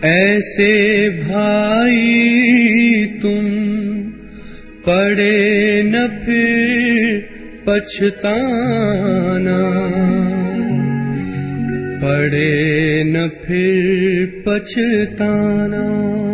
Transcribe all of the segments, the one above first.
ऐसे भाई तुम पड़े न फिर पछताना, पड़े न फिर पछताना।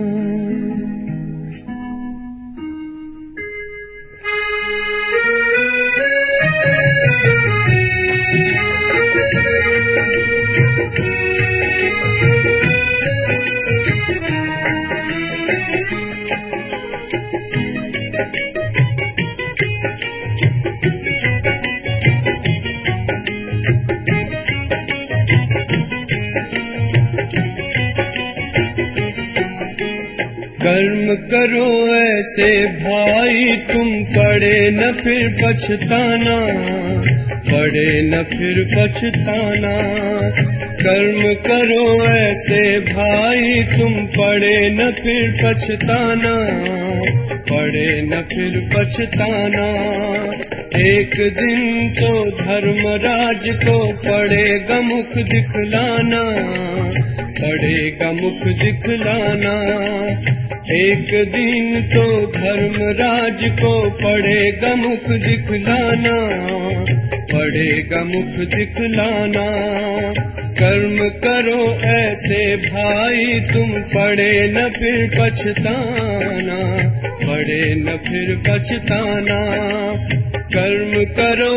कर्म करो ऐसे भाई तुम पड़े न फिर पछताना, पड़े न फिर पछताना। कर्म करो ऐसे भाई तुम पड़े न फिर पछताना, पड़े न फिर पछताना। एक दिन तो धर्मराज को पड़ेगा मुख दिखलाना, पड़ेगा मुख दिखलाना। एक दिन तो धर्मराज को पड़ेगा मुख दिखलाना, पड़ेगा मुख दिखलाना। कर्म करो ऐसे भाई तुम पड़े न फिर पछताना, पड़े न फिर पछताना। कर्म करो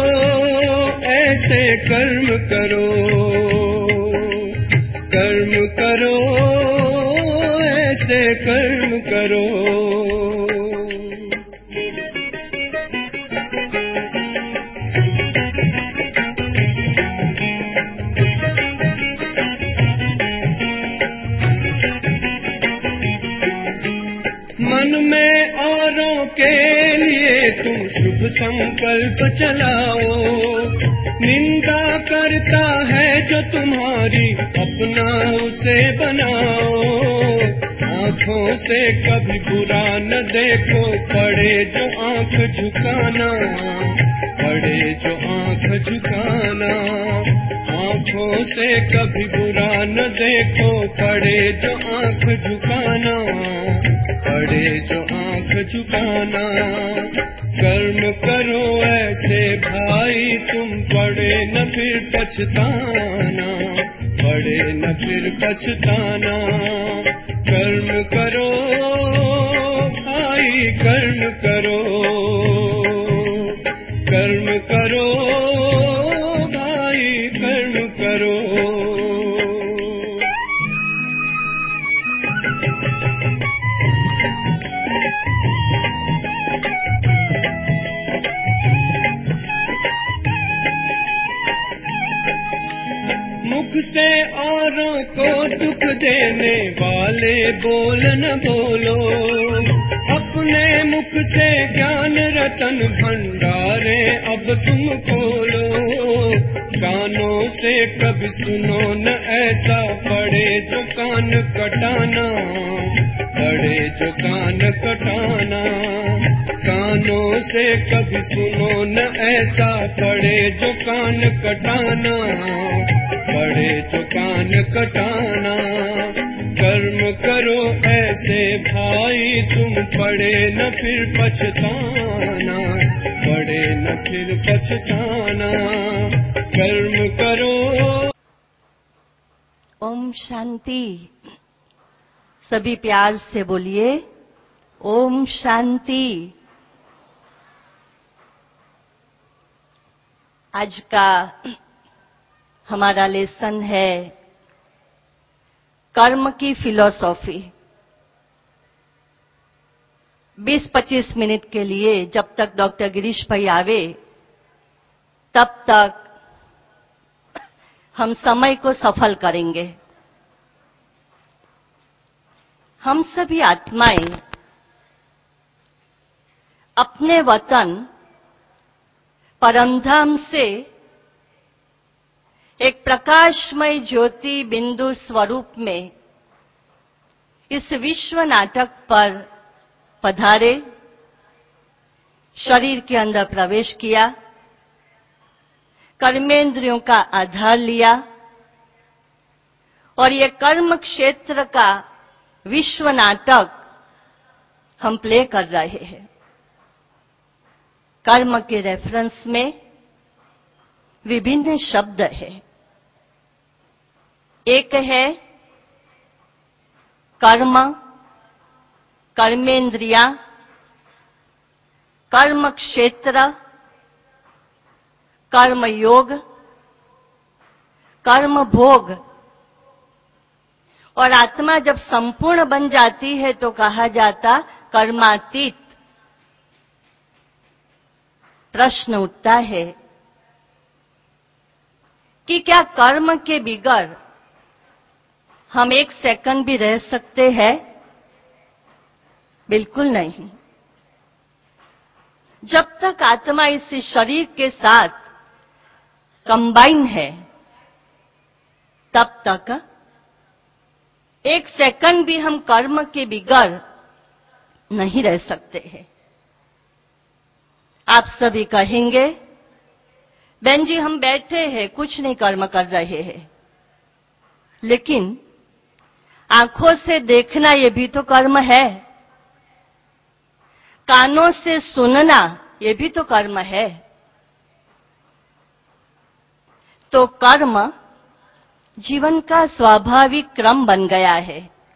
ऐसे कर्म करो, कर्म करो ऐसे कर्म करो। मन में औरों के लिए तुम शुभ संकल्प चलाओ, निंदा करता है जो तुम्हारी अपना उसे बनाओ। आँखों से कभी बुरा न देखो, पड़े जो आँख झुकाना, पड़े जो आँख झुकाना। आँखों से कभी बुरा न देखो, पड़े जो आँख झुकाना, पड़े जो आँख झुकाना। कर्म करो ऐसे भाई तुम पड़े न फिर पछताना, पड़े न फिर पछताना। कर्म करो भाई कर्म करो, कर्म करो भाई कर्म करो। मुख से औरों को दुख देने वाले बोल न बोलो, अपने मुख से ज्ञान रतन भंडारे अब तुम खोलो। कानों से कभी सुनो न ऐसा, पड़े जो कान कटाना, पड़े जो कान कटाना। कानों से कभी सुनो न ऐसा, पड़े जो कान कटाना, पड़े जो कान कटाना। कर्म करो ऐसे भाई तुम पड़े न फिर पछताना, पड़े न फिर पछताना। कर्म करो। ओम शांति। सभी प्यार से बोलिए ओम शांति। आज का हमारा लेसन है कर्म की फिलॉसॉफी। 20-25 मिनट के लिए जब तक डॉक्टर गिरीश भाई आवे तब तक हम समय को सफल करेंगे। हम सभी आत्माएं अपने वतन परमधाम से एक प्रकाशमय ज्योति बिंदु स्वरूप में इस विश्व नाटक पर पधारे, शरीर के अंदर प्रवेश किया, कर्मेंद्रियों का आधार लिया और ये कर्म क्षेत्र का विश्व नाटक हम प्ले कर रहे हैं। कर्म के रेफरेंस में विभिन्न शब्द है। एक है कर्म, कर्मेंद्रिया, कर्म क्षेत्र, कर्म योग, कर्म भोग। और आत्मा जब संपूर्ण बन जाती है तो कहा जाता कर्मातीत। प्रश्न उठता है कि क्या कर्म के बिगर हम एक सेकंड भी रह सकते हैं? बिल्कुल नहीं। जब तक आत्मा इस शरीर के साथ कंबाइन है तब तक एक सेकंड भी हम कर्म के बिगर नहीं रह सकते हैं। आप सभी कहेंगे, बहन जी हम बैठे हैं, कुछ नहीं कर्म कर रहे हैं। लेकिन आंखों से देखना ये भी तो कर्म है, कानों से सुनना ये भी तो कर्म है। तो कर्म जीवन का स्वाभाविक क्रम बन गया है।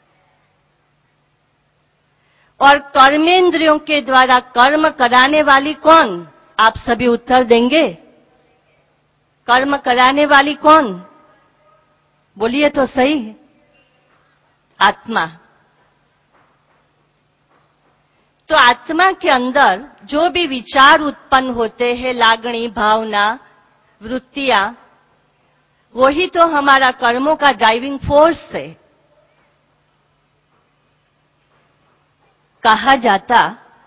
और कर्मेंद्रियों के द्वारा कर्म कराने वाली कौन? आप सभी उत्तर देंगे। कर्म कराने वाली कौन? बोलिए तो सही। आत्मा। तो आत्मा के अंदर जो भी विचार उत्पन्न होते हैं, लागणी, भावना, वृत्तियां, वही तो हमारा कर्मों का ड्राइविंग फोर्स है। कहा जाता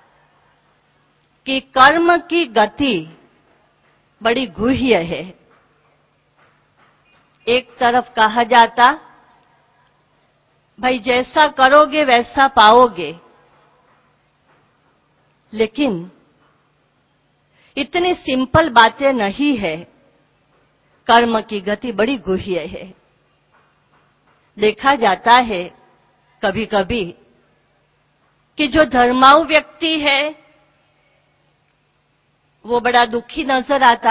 कि कर्म की गति बड़ी गुह्य है। एक तरफ कहा जाता भाई जैसा करोगे वैसा पाओगे, लेकिन इतनी सिंपल बातें नहीं है। कर्म की गति बड़ी गुह्य है। देखा जाता है कभी कभी कि जो धर्माऊ व्यक्ति है वो बड़ा दुखी नजर आता,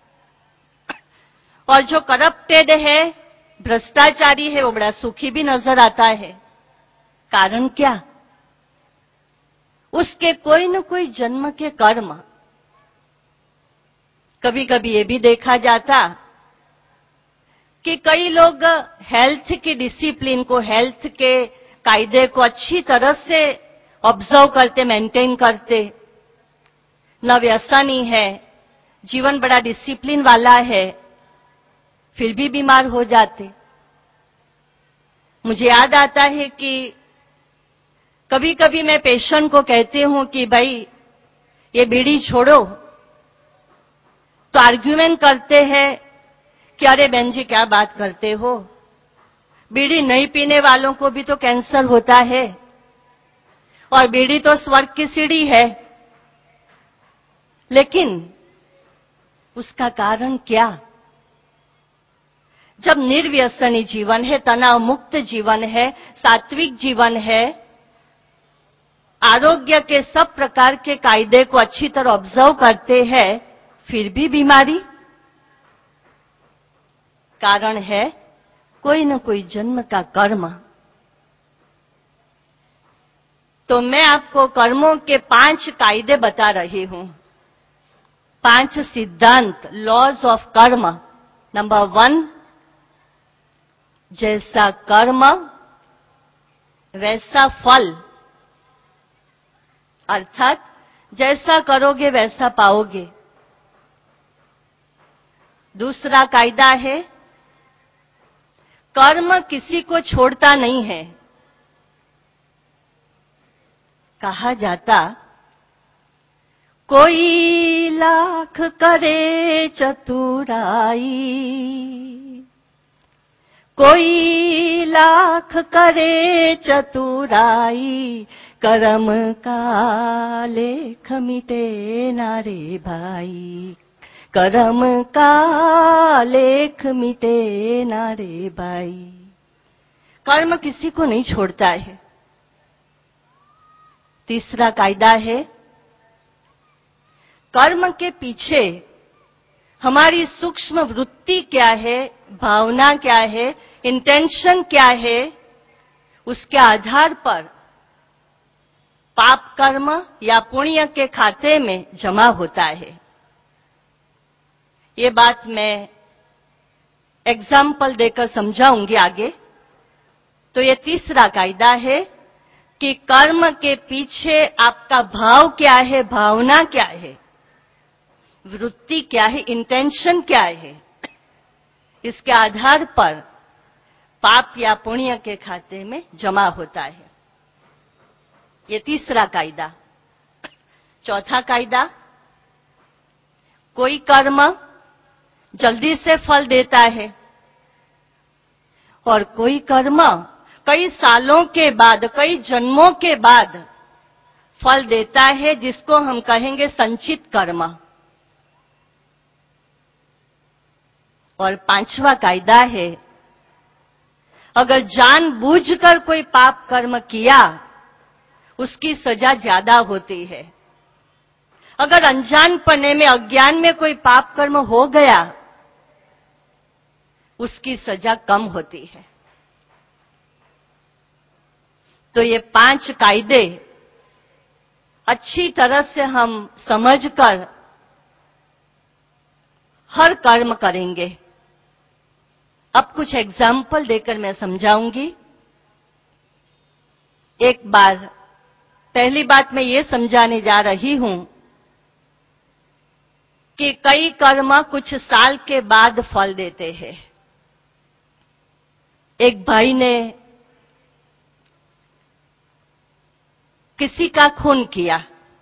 और जो करप्टेड है, भ्रष्टाचारी है, वो बड़ा सुखी भी नजर आता है। कारण क्या? उसके कोई न कोई जन्म के कर्म। कभी कभी ये भी देखा जाता कि कई लोग हेल्थ की डिसिप्लिन को, हेल्थ के कायदे को अच्छी तरह से ऑब्जर्व करते, मेंटेन करते, न व्यसनी है, जीवन बड़ा डिसिप्लिन वाला है, फिर भी बीमार हो जाते। मुझे याद आता है कि कभी कभी मैं पेशेंट को कहती हूं कि भाई ये बीड़ी छोड़ो, तो आर्ग्यूमेंट करते हैं कि अरे बहन जी क्या बात करते हो, बीड़ी नहीं पीने वालों को भी तो कैंसर होता है, और बीड़ी तो स्वर्ग की सीढ़ी है। लेकिन उसका कारण क्या? जब निर्व्यसनी जीवन है, तनाव मुक्त जीवन है, सात्विक जीवन है, आरोग्य के सब प्रकार के कायदे को अच्छी तरह ऑब्जर्व करते हैं, फिर भी बीमारी। कारण है कोई न कोई जन्म का कर्म। तो मैं आपको कर्मों के 5 कायदे बता रही हूं, 5 सिद्धांत, लॉज ऑफ कर्म। नंबर 1, जैसा कर्म वैसा फल, अर्थात जैसा करोगे वैसा पाओगे। दूसरा कायदा है कर्म किसी को छोड़ता नहीं है। कहा जाता कोई लाख करे चतुराई, कोई लाख करे चतुराई, कर्म का लेख मिटे ना रे भाई, कर्म का लेख मिटे ना रे भाई। कर्म किसी को नहीं छोड़ता है। तीसरा कायदा है, कर्म के पीछे हमारी सूक्ष्म वृत्ति क्या है, भावना क्या है, इंटेंशन क्या है, उसके आधार पर पाप कर्म या पुण्य के खाते में जमा होता है। ये बात मैं एग्जाम्पल देकर समझाऊंगी आगे। तो ये तीसरा कायदा है कि कर्म के पीछे आपका भाव क्या है, भावना क्या है, वृत्ति क्या है, इंटेंशन क्या है, इसके आधार पर पाप या पुण्य के खाते में जमा होता है। ये तीसरा कायदा। चौथा कायदा, कोई कर्म जल्दी से फल देता है और कोई कर्म कई सालों के बाद, कई जन्मों के बाद फल देता है, जिसको हम कहेंगे संचित कर्म। और पांचवा कायदा है, अगर जानबूझकर कोई पाप कर्म किया उसकी सजा ज्यादा होती है। अगर अनजानपने में, अज्ञान में कोई पाप कर्म हो गया उसकी सजा कम होती है। तो ये 5 कायदे अच्छी तरह से हम समझकर हर कर्म करेंगे। अब कुछ एग्जाम्पल देकर मैं समझाऊंगी। एक बार, पहली बात मैं ये समझाने जा रही हूं कि कई कर्म कुछ साल के बाद फल देते हैं। एक भाई ने किसी का खून किया,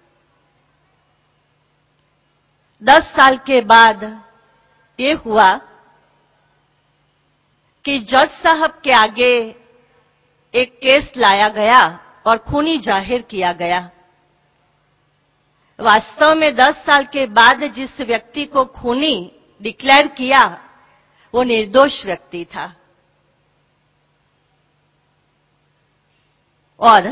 10 साल के बाद ये हुआ कि जज साहब के आगे एक केस लाया गया और खूनी जाहिर किया गया। वास्तव में 10 साल के बाद जिस व्यक्ति को खूनी डिक्लेयर किया वो निर्दोष व्यक्ति था। और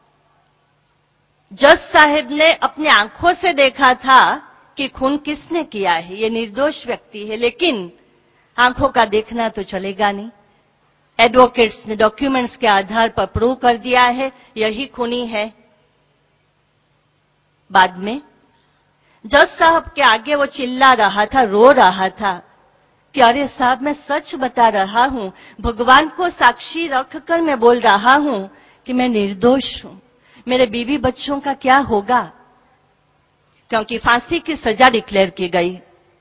जज साहब ने अपनी आंखों से देखा था कि खून किसने किया है, ये निर्दोष व्यक्ति है, लेकिन आंखों का देखना तो चलेगा नहीं। एडवोकेट्स ने डॉक्यूमेंट्स के आधार पर प्रूव कर दिया है यही खूनी है। बाद में जज साहब के आगे वो चिल्ला रहा था, रो रहा था कि अरे साहब, मैं सच बता रहा हूं, भगवान को साक्षी रखकर मैं बोल रहा हूं कि मैं निर्दोष हूं। मेरे बीवी बच्चों का क्या होगा? क्योंकि फांसी की सजा डिक्लेयर की गई।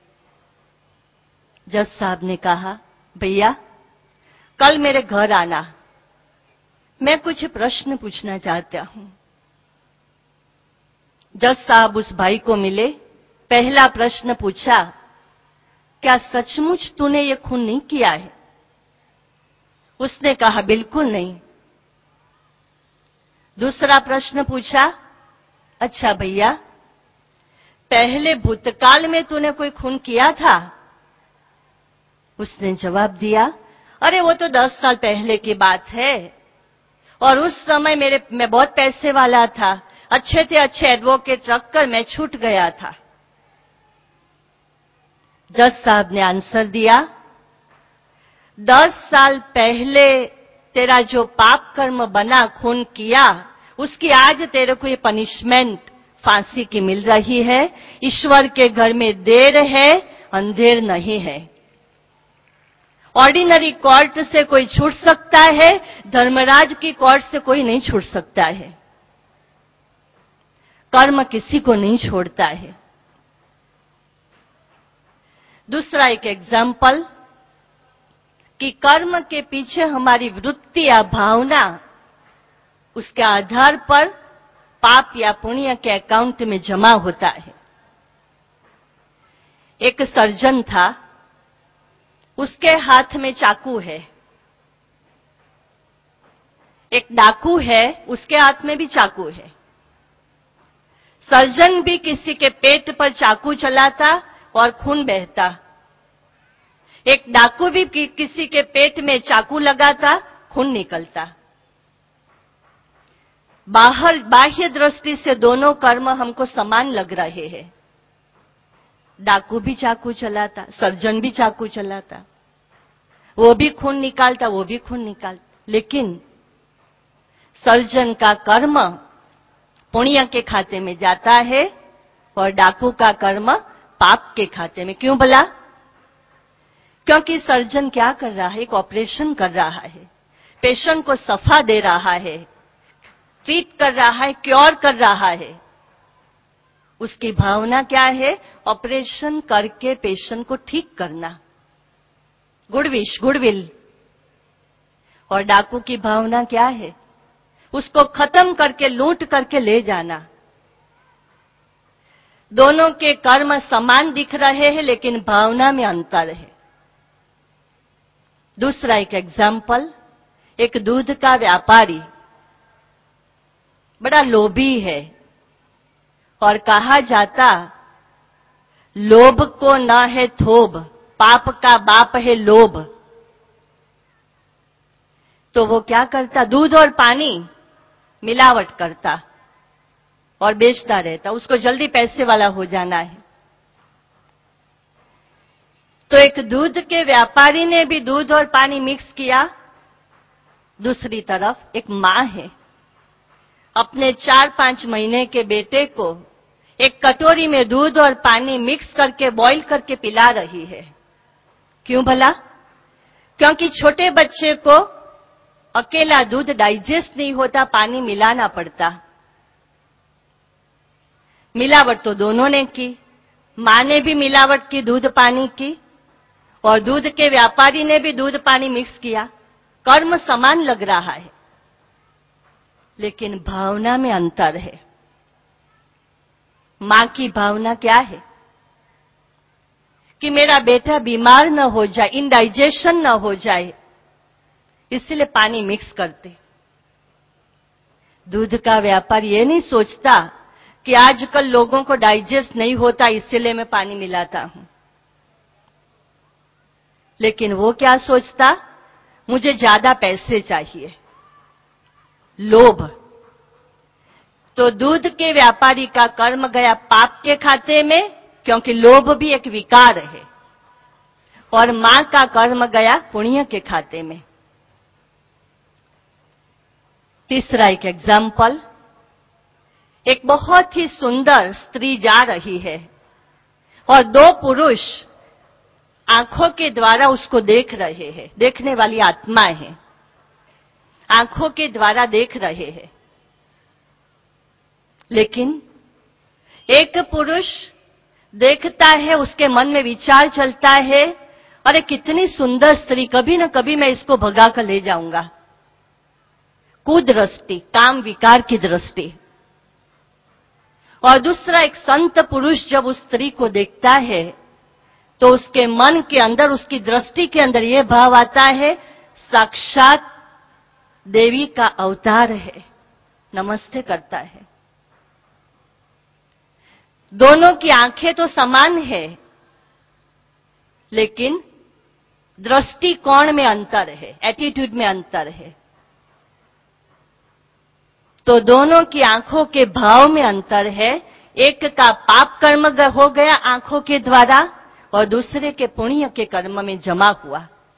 जज साहब ने कहा, भैया कल मेरे घर आना, मैं कुछ प्रश्न पूछना चाहता हूं। जज साहब उस भाई को मिले, पहला प्रश्न पूछा, क्या सचमुच तूने ये खून नहीं किया है? उसने कहा, बिल्कुल नहीं। दूसरा प्रश्न पूछा, अच्छा भैया, पहले भूतकाल में तूने कोई खून किया था? उसने जवाब दिया, अरे वो तो 10 साल पहले की बात है, और उस समय मैं बहुत पैसे वाला था, अच्छे से अच्छे एडवोकेट रखकर मैं छूट गया था। जज साहब ने आंसर दिया, 10 साल पहले तेरा जो पाप कर्म बना, खून किया, उसकी आज तेरे को ये पनिशमेंट फांसी की मिल रही है। ईश्वर के घर में देर है, अंधेर नहीं है। ऑर्डिनरी कोर्ट से कोई छूट सकता है, धर्मराज की कोर्ट से कोई नहीं छूट सकता है। कर्म किसी को नहीं छोड़ता है। दूसरा एक एग्जाम्पल कि कर्म के पीछे हमारी वृत्ति या भावना, उसके आधार पर पाप या पुण्य के अकाउंट में जमा होता है। एक सर्जन था, उसके हाथ में चाकू है। एक डाकू है, उसके हाथ में भी चाकू है। सर्जन भी किसी के पेट पर चाकू चलाता और खून बहता। एक डाकू भी किसी के पेट में चाकू लगाता, खून निकलता। बाह्य दृष्टि से दोनों कर्म हमको समान लग रहे हैं। डाकू भी चाकू चलाता, सर्जन भी चाकू चलाता, वो भी खून निकालता, वो भी खून निकालता, लेकिन सर्जन का कर्म पुण्य के खाते में जाता है और डाकू का कर्म पाप के खाते में। क्यों भला? क्योंकि सर्जन क्या कर रहा है? एक ऑपरेशन कर रहा है, पेशेंट को सफा दे रहा है, ट्रीट कर रहा है, क्योर कर रहा है। उसकी भावना क्या है? ऑपरेशन करके पेशेंट को ठीक करना, गुडविल। और डाकू की भावना क्या है? उसको खत्म करके, लूट करके ले जाना। दोनों के कर्म समान दिख रहे हैं, लेकिन भावना में अंतर है। दूसरा एक एग्जाम्पल, एक दूध का व्यापारी बड़ा लोभी है, और कहा जाता लोभ को न है थोब, पाप का बाप है लोभ। तो वो क्या करता? दूध और पानी मिलावट करता और बेचता रहता, उसको जल्दी पैसे वाला हो जाना है। तो एक दूध के व्यापारी ने भी दूध और पानी मिक्स किया। दूसरी तरफ एक मां है, अपने 4-5 महीने के बेटे को एक कटोरी में दूध और पानी मिक्स करके बॉईल करके पिला रही है। क्यों भला? क्योंकि छोटे बच्चे को अकेला दूध डाइजेस्ट नहीं होता, पानी मिलाना पड़ता। मिलावट तो दोनों ने की, मां ने भी मिलावट की, दूध पानी की, और दूध के व्यापारी ने भी दूध पानी मिक्स किया। कर्म समान लग रहा है, लेकिन भावना में अंतर है। मां की भावना क्या है? कि मेरा बेटा बीमार न हो जाए, इंडाइजेशन न हो जाए, इसलिए पानी मिक्स करते। दूध का व्यापारी ये नहीं सोचता कि आजकल लोगों को डाइजेस्ट नहीं होता, इसलिए मैं पानी मिलाता हूं। लेकिन वो क्या सोचता? मुझे ज्यादा पैसे चाहिए, लोभ। तो दूध के व्यापारी का कर्म गया पाप के खाते में, क्योंकि लोभ भी एक विकार है, और मां का कर्म गया पुण्य के खाते में। तीसरा एक एग्जाम्पल, एक बहुत ही सुंदर स्त्री जा रही है और 2 पुरुष आंखों के द्वारा उसको देख रहे हैं। देखने वाली आत्माएं हैं, आंखों के द्वारा देख रहे हैं। लेकिन एक पुरुष देखता है, उसके मन में विचार चलता है, अरे कितनी सुंदर स्त्री, कभी न कभी मैं इसको भगा कर ले जाऊंगा। कुदृष्टि, काम विकार की दृष्टि। और दूसरा एक संत पुरुष जब उस स्त्री को देखता है, तो उसके मन के अंदर, उसकी दृष्टि के अंदर यह भाव आता है, साक्षात देवी का अवतार है, नमस्ते करता है। दोनों की आंखें तो समान है, लेकिन दृष्टिकोण में अंतर है, एटीट्यूड में अंतर है। तो दोनों की आंखों के भाव में अंतर है। एक का पाप कर्म हो गया आंखों के द्वारा, और दूसरे के पुण्य के कर्म में जमा हुआ।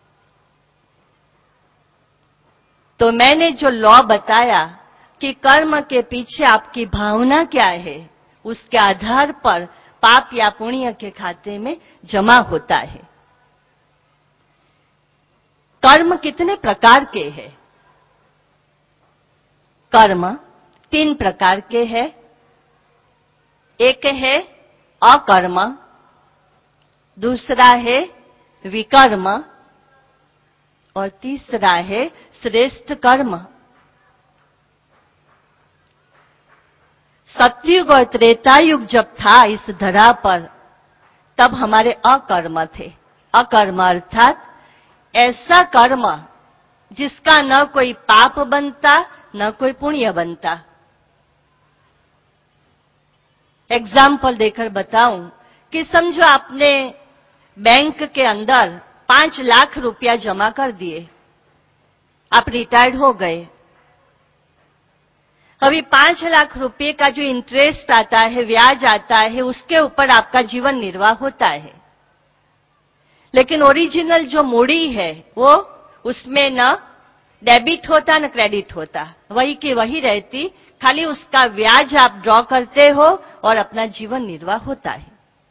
तो मैंने जो लॉ बताया कि कर्म के पीछे आपकी भावना क्या है, उसके आधार पर पाप या पुण्य के खाते में जमा होता है। कर्म कितने प्रकार के हैं? कर्म 3 प्रकार के हैं। एक है अकर्म, दूसरा है विकर्म, और तीसरा है श्रेष्ठ कर्म। सतयुग और त्रेता युग जब था इस धरा पर, तब हमारे अकर्म थे। अकर्म अर्थात ऐसा कर्म जिसका न कोई पाप बनता, न कोई पुण्य बनता। एग्जाम्पल देकर बताऊं कि समझो आपने बैंक के अंदर 5 लाख रुपया जमा कर दिए। आप रिटायर्ड हो गए, अभी 5 लाख रुपए का जो इंटरेस्ट आता है, ब्याज आता है, उसके ऊपर आपका जीवन निर्वाह होता है। लेकिन ओरिजिनल जो मूड़ी है वो उसमें न डेबिट होता न क्रेडिट होता, वही की वही रहती, खाली उसका ब्याज आप ड्रॉ करते हो और अपना जीवन निर्वाह होता है।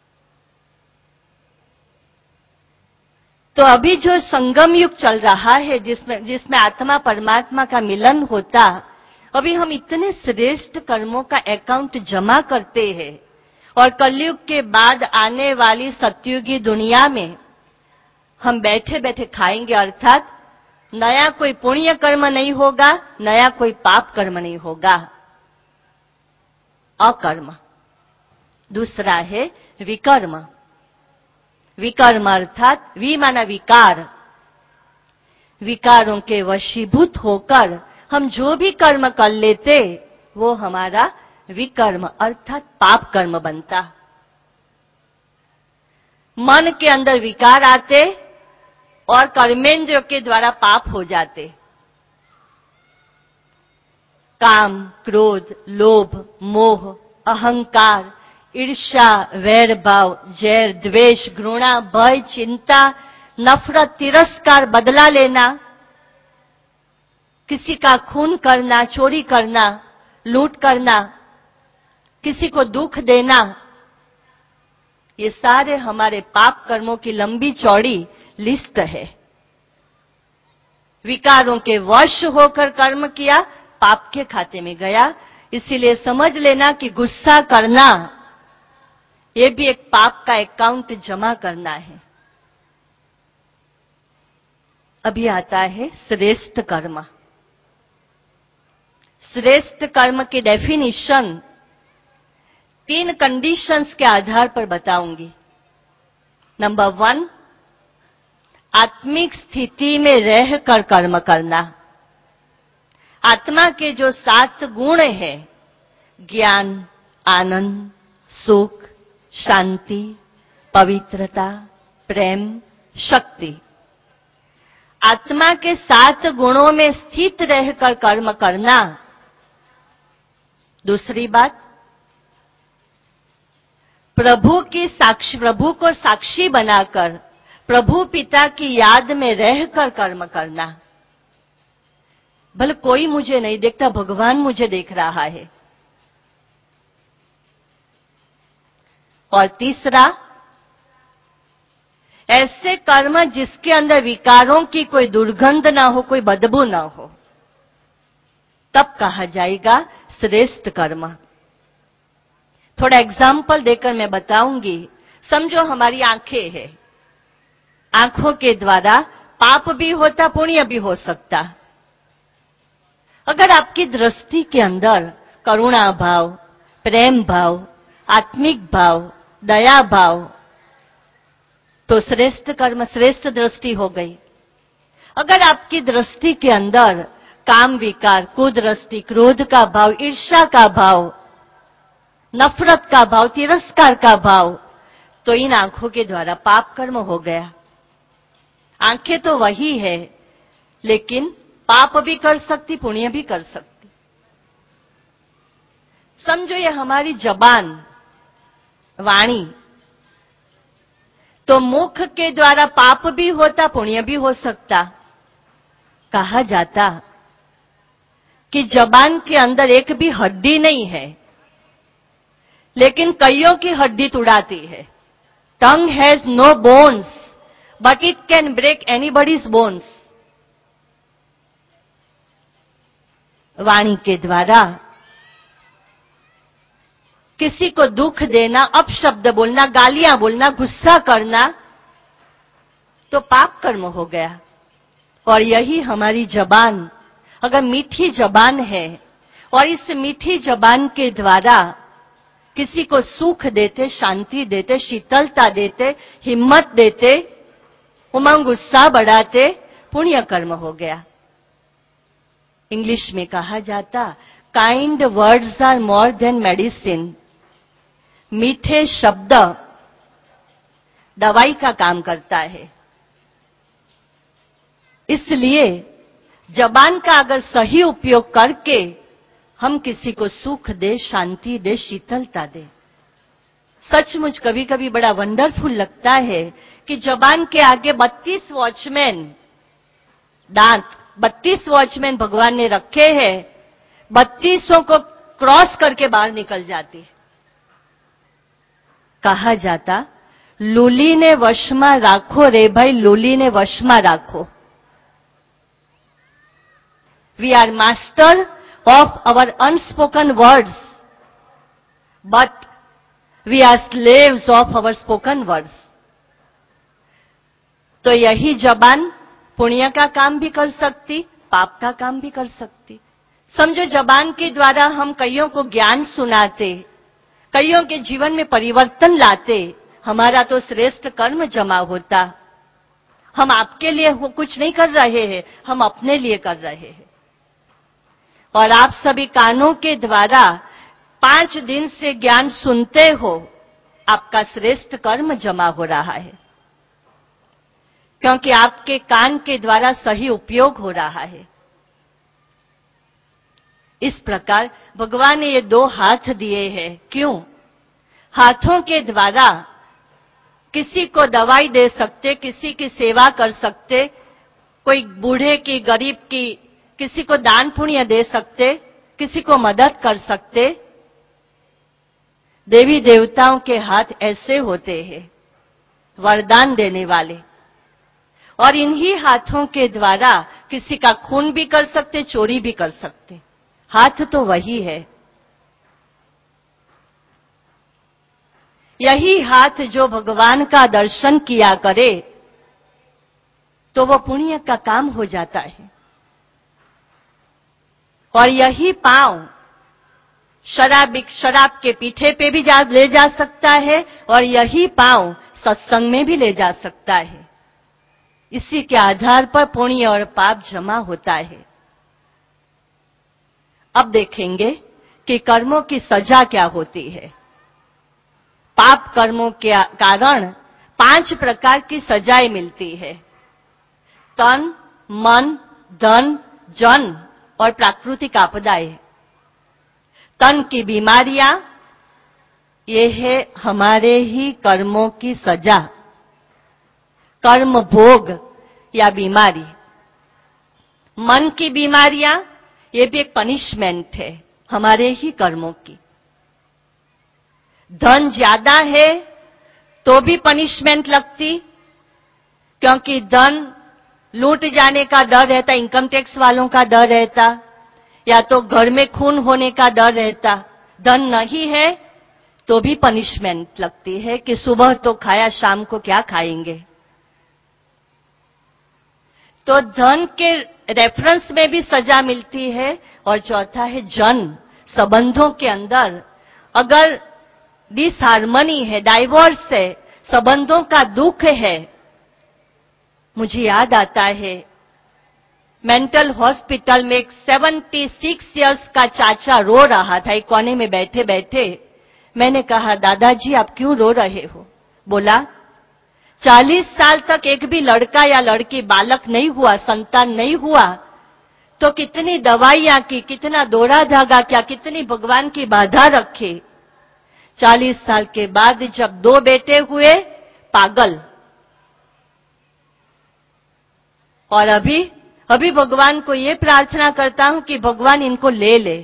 तो अभी जो संगम युग चल रहा है, जिसमें आत्मा परमात्मा का मिलन होता, अभी हम इतने श्रेष्ठ कर्मों का अकाउंट जमा करते हैं और कलयुग के बाद आने वाली सतयुगी दुनिया में हम बैठे बैठे खाएंगे, अर्थात नया कोई पुण्य कर्म नहीं होगा, नया कोई पाप कर्म नहीं होगा, अकर्म। दूसरा है विकर्म। विकर्म अर्थात वी माना विकार, विकारों के वशीभूत होकर हम जो भी कर्म कर लेते वो हमारा विकर्म अर्थात पाप कर्म बनता। मन के अंदर विकार आते और कर्मेंद्रियों के द्वारा पाप हो जाते। काम, क्रोध, लोभ, मोह, अहंकार, ईर्ष्या, वैर भाव, जैर, द्वेष, घृणा, भय, चिंता, नफरत, तिरस्कार, बदला लेना, किसी का खून करना, चोरी करना, लूट करना, किसी को दुख देना, ये सारे हमारे पाप कर्मों की लंबी चौड़ी लिस्ट है। विकारों के वश होकर कर्म किया, पाप के खाते में गया। इसीलिए समझ लेना कि गुस्सा करना ये भी एक पाप का अकाउंट जमा करना है। अभी आता है श्रेष्ठ कर्म। श्रेष्ठ कर्म की डेफिनेशन 3 कंडीशंस के आधार पर बताऊंगी। नंबर 1, आत्मिक स्थिति में रहकर कर्म करना। आत्मा के जो 7 गुण हैं, ज्ञान, आनंद, सुख, शांति, पवित्रता, प्रेम, शक्ति, आत्मा के 7 गुणों में स्थित रहकर कर्म करना। दूसरी बात, प्रभु को साक्षी बनाकर प्रभु पिता की याद में रहकर कर्म करना। भले कोई मुझे नहीं देखता, भगवान मुझे देख रहा है। और तीसरा, ऐसे कर्म जिसके अंदर विकारों की कोई दुर्गंध ना हो, कोई बदबू ना हो, तब कहा जाएगा श्रेष्ठ कर्म। थोड़ा एग्जाम्पल देकर मैं बताऊंगी। समझो हमारी आंखें हैं, आंखों के द्वारा पाप भी होता, पुण्य भी हो सकता। अगर आपकी दृष्टि के अंदर करुणा भाव, प्रेम भाव, आत्मिक भाव, दया भाव, तो श्रेष्ठ कर्म, श्रेष्ठ दृष्टि हो गई। अगर आपकी दृष्टि के अंदर काम विकार, कुदृष्टि, क्रोध का भाव, ईर्ष्या का भाव, नफरत का भाव, तिरस्कार का भाव, तो इन आंखों के द्वारा पाप कर्म हो गया। आंखें तो वही है, लेकिन पाप भी कर सकती, पुण्य भी कर सकती। समझो ये हमारी जबान, वाणी, तो मुख के द्वारा पाप भी होता, पुण्य भी हो सकता। कहा जाता कि जबान के अंदर एक भी हड्डी नहीं है, लेकिन कईयों की हड्डी तुड़ाती है। Tongue has no bones but it can break anybody's bones. वाणी के द्वारा किसी को दुख देना, अपशब्द बोलना, गालियां बोलना, गुस्सा करना, तो पाप कर्म हो गया। और यही हमारी जबान, अगर मीठी जबान है और इस मीठी जबान के द्वारा किसी को सुख देते, शांति देते, शीतलता देते, हिम्मत देते, उमंग उत्साह बढ़ाते, पुण्य कर्म हो गया। इंग्लिश में कहा जाता, kind words are more than medicine. मीठे शब्द दवाई का काम करता है। इसलिए जबान का अगर सही उपयोग करके हम किसी को सुख दे, शांति दे, शीतलता दे। सचमुच कभी कभी बड़ा वंडरफुल लगता है कि जबान के आगे 32 वॉचमैन, दांत 32 वॉचमैन भगवान ने रखे हैं, 32 को क्रॉस करके बाहर निकल जाती। कहा जाता लूलीने वशમાં રાખો रे भाई, लूलीने वशમાં રાખो। We are master of our unspoken words, but we are slaves of our spoken words। तो यही जबान पुण्य का काम भी कर सकती, पाप का काम भी कर सकती। समझो जबान के द्वारा हम कईयों को ज्ञान सुनाते, कईयों के जीवन में परिवर्तन लाते, हमारा तो श्रेष्ठ कर्म जमा होता। हम आपके लिए कुछ नहीं कर रहे हैं, हम अपने लिए कर रहे हैं। और आप सभी कानों के द्वारा 5 दिन से ज्ञान सुनते हो, आपका श्रेष्ठ कर्म जमा हो रहा है, क्योंकि आपके कान के द्वारा सही उपयोग हो रहा है। इस प्रकार भगवान ने ये 2 हाथ दिए हैं। क्यों? हाथों के द्वारा किसी को दवाई दे सकते, किसी की सेवा कर सकते, कोई बूढ़े की, गरीब की, किसी को दान पुण्य दे सकते, किसी को मदद कर सकते। देवी देवताओं के हाथ ऐसे होते हैं, वरदान देने वाले। और इन्हीं हाथों के द्वारा किसी का खून भी कर सकते, चोरी भी कर सकते। हाथ तो वही है। यही हाथ जो भगवान का दर्शन किया करे तो वो पुण्य का काम हो जाता है। और यही पांव शराब के पीठे पे भी ले जा सकता है, और यही पांव सत्संग में भी ले जा सकता है। इसी के आधार पर पुण्य और पाप जमा होता है। अब देखेंगे कि कर्मों की सजा क्या होती है। पाप कर्मों के कारण 5 प्रकार की सजाएं मिलती है। तन, मन, धन, जन और प्राकृतिक आपदाएं। तन की बीमारियां, ये है हमारे ही कर्मों की सजा, कर्म भोग या बीमारी। मन की बीमारियां, ये भी एक पनिशमेंट है हमारे ही कर्मों की। धन ज्यादा है तो भी पनिशमेंट लगती, क्योंकि धन लूट जाने का डर रहता, इनकम टैक्स वालों का डर रहता, या तो घर में खून होने का डर रहता। धन नहीं है तो भी पनिशमेंट लगती है कि सुबह तो खाया, शाम को क्या खाएंगे। तो धन के रेफरेंस में भी सजा मिलती है। और चौथा है जन, संबंधों के अंदर अगर डिसहार्मनी है, डाइवोर्स है, संबंधों का दुख है। मुझे याद आता है मेंटल हॉस्पिटल में एक 76 इयर्स का चाचा रो रहा था, एक कोने में बैठे बैठे। मैंने कहा, दादाजी आप क्यों रो रहे हो? बोला, 40 साल तक एक भी लड़का या लड़की बालक नहीं हुआ, संतान नहीं हुआ, तो कितनी दवाइयां की, कितना दोरा धागा किया, कितनी भगवान की बाधा रखी। 40 साल के बाद जब 2 बेटे हुए, पागल। और अभी भगवान को ये प्रार्थना करता हूं कि भगवान इनको ले ले।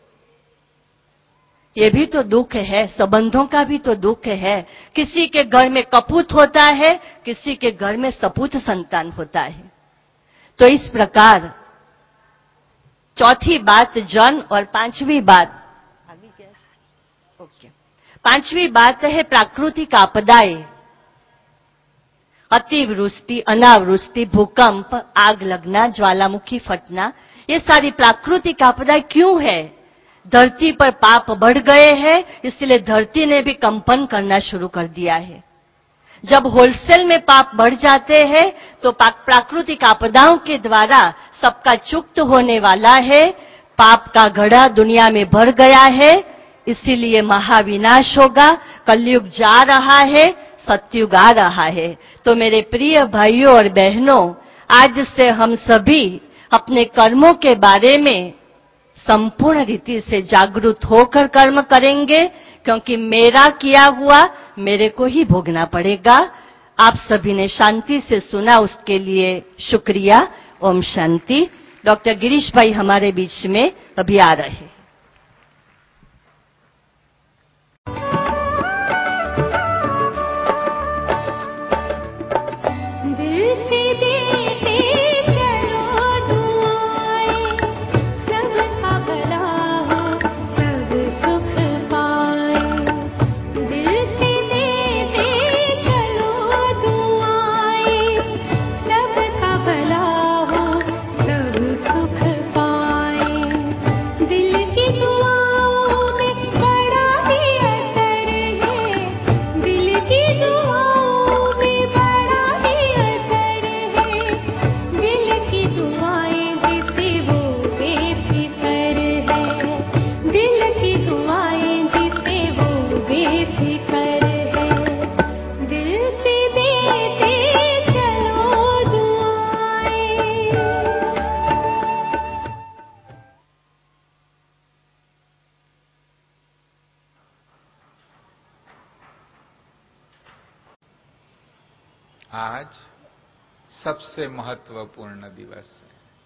ये भी तो दुख है, संबंधों का भी तो दुख है। किसी के घर में कपूत होता है, किसी के घर में सपूत संतान होता है। तो इस प्रकार चौथी बात जन, और 5वीं बात, ओके, 5वीं बात है प्राकृतिक आपदाएं। अतिवृष्टि, अनावृष्टि, भूकंप, आग लगना, ज्वालामुखी फटना, ये सारी प्राकृतिक आपदाएं क्यों है? धरती पर पाप बढ़ गए हैं, इसलिए धरती ने भी कंपन करना शुरू कर दिया है। जब होलसेल में पाप बढ़ जाते हैं तो प्राकृतिक आपदाओं के द्वारा सबका चुक्त होने वाला है। पाप का घड़ा दुनिया में भर गया है, इसीलिए महाविनाश होगा। कलयुग जा रहा है, सतयुग आ रहा है। तो मेरे प्रिय भाइयों और बहनों, आज से हम सभी अपने कर्मों के बारे में संपूर्ण रीति से जागरूक होकर कर्म करेंगे, क्योंकि मेरा किया हुआ मेरे को ही भोगना पड़ेगा। आप सभी ने शांति से सुना, उसके लिए शुक्रिया। ओम शांति। डॉक्टर गिरीश भाई हमारे बीच में अभी आ रहे हैं। आज सबसे महत्वपूर्ण दिवस है।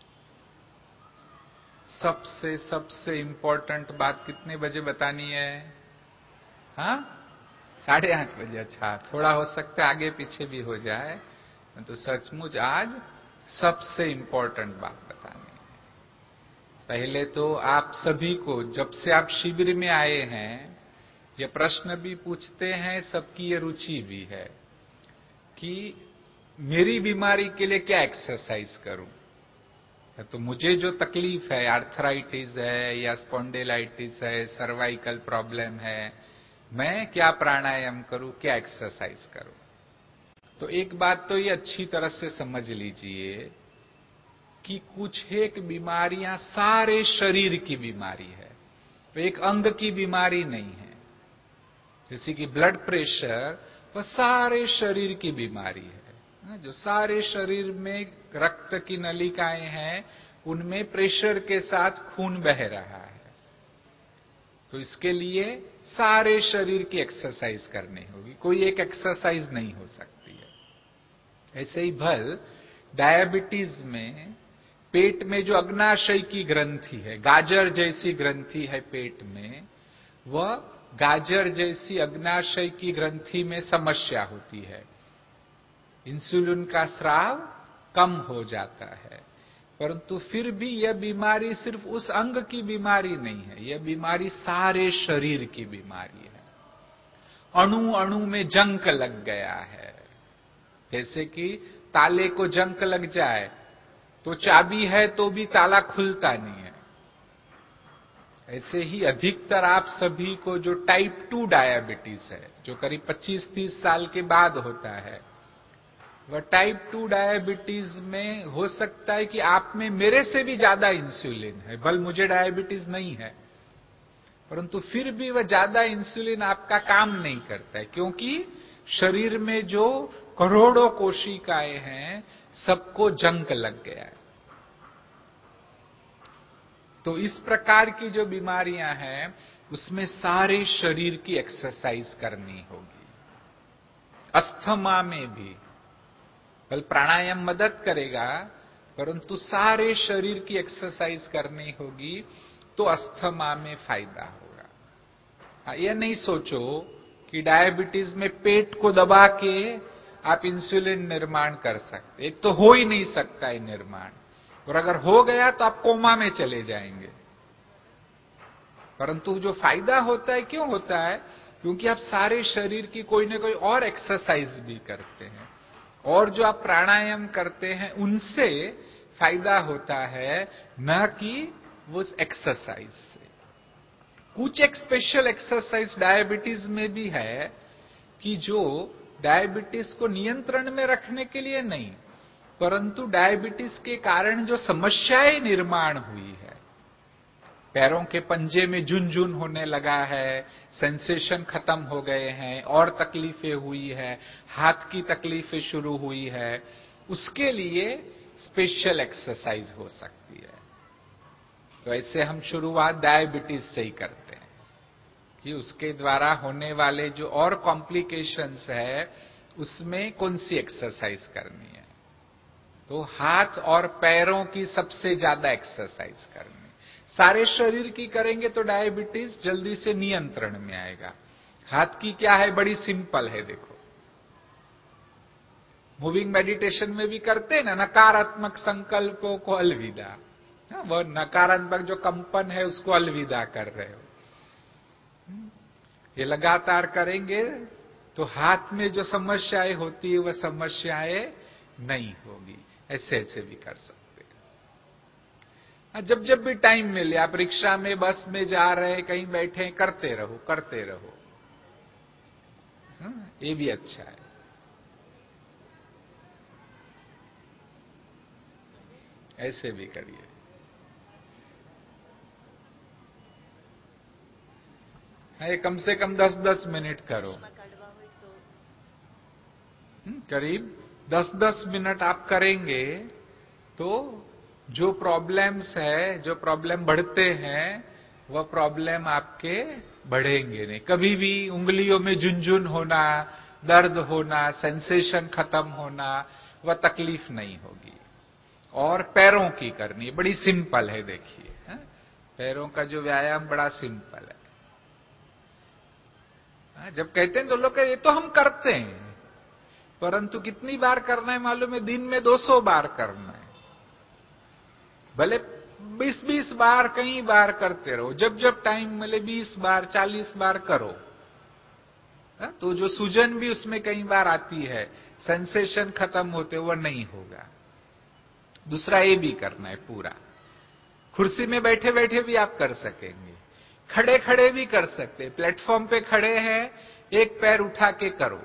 सबसे इंपॉर्टेंट बात कितने बजे बतानी है? हाँ, 8:30 बजे। अच्छा, थोड़ा हो सकता है आगे पीछे भी हो जाए, तो सचमुच आज सबसे इंपॉर्टेंट बात बतानी है। पहले तो आप सभी को, जब से आप शिविर में आए हैं, ये प्रश्न भी पूछते हैं, सबकी ये रुचि भी है कि मेरी बीमारी के लिए क्या एक्सरसाइज करूं। तो मुझे जो तकलीफ है, आर्थराइटिस है या स्पॉन्डिलाइटिस है, सर्वाइकल प्रॉब्लम है, मैं क्या प्राणायाम करूं, क्या एक्सरसाइज करूं। तो एक बात तो ये अच्छी तरह से समझ लीजिए कि कुछ एक बीमारियां सारे शरीर की बीमारी है, तो एक अंग की बीमारी नहीं है। जैसे कि ब्लड प्रेशर, वह सारे शरीर की बीमारी है। जो सारे शरीर में रक्त की नलिकाएं हैं, उनमें प्रेशर के साथ खून बह रहा है। तो इसके लिए सारे शरीर की एक्सरसाइज करनी होगी, कोई एक एक्सरसाइज नहीं हो सकती है। ऐसे ही भल डायबिटीज में पेट में जो अग्नाशय की ग्रंथि है, गाजर जैसी ग्रंथि है पेट में, वह गाजर जैसी अग्नाशय की ग्रंथि में समस्या होती है। इंसुलिन का स्राव कम हो जाता है, परंतु फिर भी यह बीमारी सिर्फ उस अंग की बीमारी नहीं है, यह बीमारी सारे शरीर की बीमारी है। अणु अणु में जंक लग गया है। जैसे कि ताले को जंक लग जाए तो चाबी है तो भी ताला खुलता नहीं है। ऐसे ही अधिकतर आप सभी को जो टाइप 2 डायबिटीज है, जो करीब 25-30 साल के बाद होता है, वह टाइप 2 डायबिटीज में हो सकता है कि आप में मेरे से भी ज्यादा इंसुलिन है, बल मुझे डायबिटीज नहीं है, परंतु फिर भी वह ज्यादा इंसुलिन आपका काम नहीं करता है, क्योंकि शरीर में जो करोड़ों कोशिकाएं हैं, सबको जंक लग गया है। तो इस प्रकार की जो बीमारियां हैं, उसमें सारे शरीर की एक्सरसाइज करनी होगी। अस्थमा में भी बल प्राणायाम मदद करेगा, परंतु सारे शरीर की एक्सरसाइज करनी होगी, तो अस्थमा में फायदा होगा। यह नहीं सोचो कि डायबिटीज में पेट को दबा के आप इंसुलिन निर्माण कर सकते। एक तो हो ही नहीं सकता है निर्माण, और अगर हो गया तो आप कोमा में चले जाएंगे। परंतु जो फायदा होता है, क्यों होता है? क्योंकि आप सारे शरीर की कोई ना कोई और एक्सरसाइज भी करते हैं, और जो आप प्राणायाम करते हैं उनसे फायदा होता है, न कि वो एक्सरसाइज से। कुछ एक स्पेशल एक्सरसाइज डायबिटीज में भी है कि जो डायबिटीज को नियंत्रण में रखने के लिए नहीं, परंतु डायबिटीज के कारण जो समस्याएं निर्माण हुई है, पैरों के पंजे में झुनझुन होने लगा है, सेंसेशन खत्म हो गए हैं, और तकलीफें हुई है, हाथ की तकलीफें शुरू हुई है, उसके लिए स्पेशल एक्सरसाइज हो सकती है। तो ऐसे हम शुरुआत डायबिटीज से ही करते हैं कि उसके द्वारा होने वाले जो और कॉम्प्लिकेशंस है उसमें कौन सी एक्सरसाइज करनी है। तो हाथ और पैरों की सबसे ज्यादा एक्सरसाइज करनी, सारे शरीर की करेंगे तो डायबिटीज जल्दी से नियंत्रण में आएगा। हाथ की क्या है, बड़ी सिंपल है। देखो मूविंग मेडिटेशन में भी करते हैं ना, नकारात्मक संकल्पों को अलविदा, वह नकारात्मक जो कंपन है उसको अलविदा कर रहे हो। ये लगातार करेंगे तो हाथ में जो समस्याएं होती है वह समस्याएं नहीं होगी। ऐसे ऐसे भी कर सकते हैं। जब जब भी टाइम मिले, आप रिक्शा में बस में जा रहे हैं, कहीं बैठे, करते रहो करते रहो। ये भी अच्छा है। ऐसे भी करिए। ये कम से कम 10-10 मिनट करो। करीब 10-10 मिनट आप करेंगे तो जो प्रॉब्लम्स है, जो प्रॉब्लम बढ़ते हैं, वह प्रॉब्लम आपके बढ़ेंगे नहीं। कभी भी उंगलियों में झुनझुन होना, दर्द होना, सेंसेशन खत्म होना, वह तकलीफ नहीं होगी। और पैरों की करनी बड़ी सिंपल है। देखिए पैरों का जो व्यायाम बड़ा सिंपल है। जब कहते हैं तो लोग ये तो हम करते हैं, परंतु कितनी बार करना है मालूम है? दिन में 200 बार करना है। भले 20-20 बार कई बार करते रहो, जब जब टाइम मिले 20 बार 40 बार करो। तो जो सूजन भी उसमें कई बार आती है, सेंसेशन खत्म होते वह नहीं होगा। दूसरा ये भी करना है पूरा। कुर्सी में बैठे बैठे भी आप कर सकेंगे, खड़े खड़े भी कर सकते। प्लेटफॉर्म पे खड़े हैं, एक पैर उठा के करो।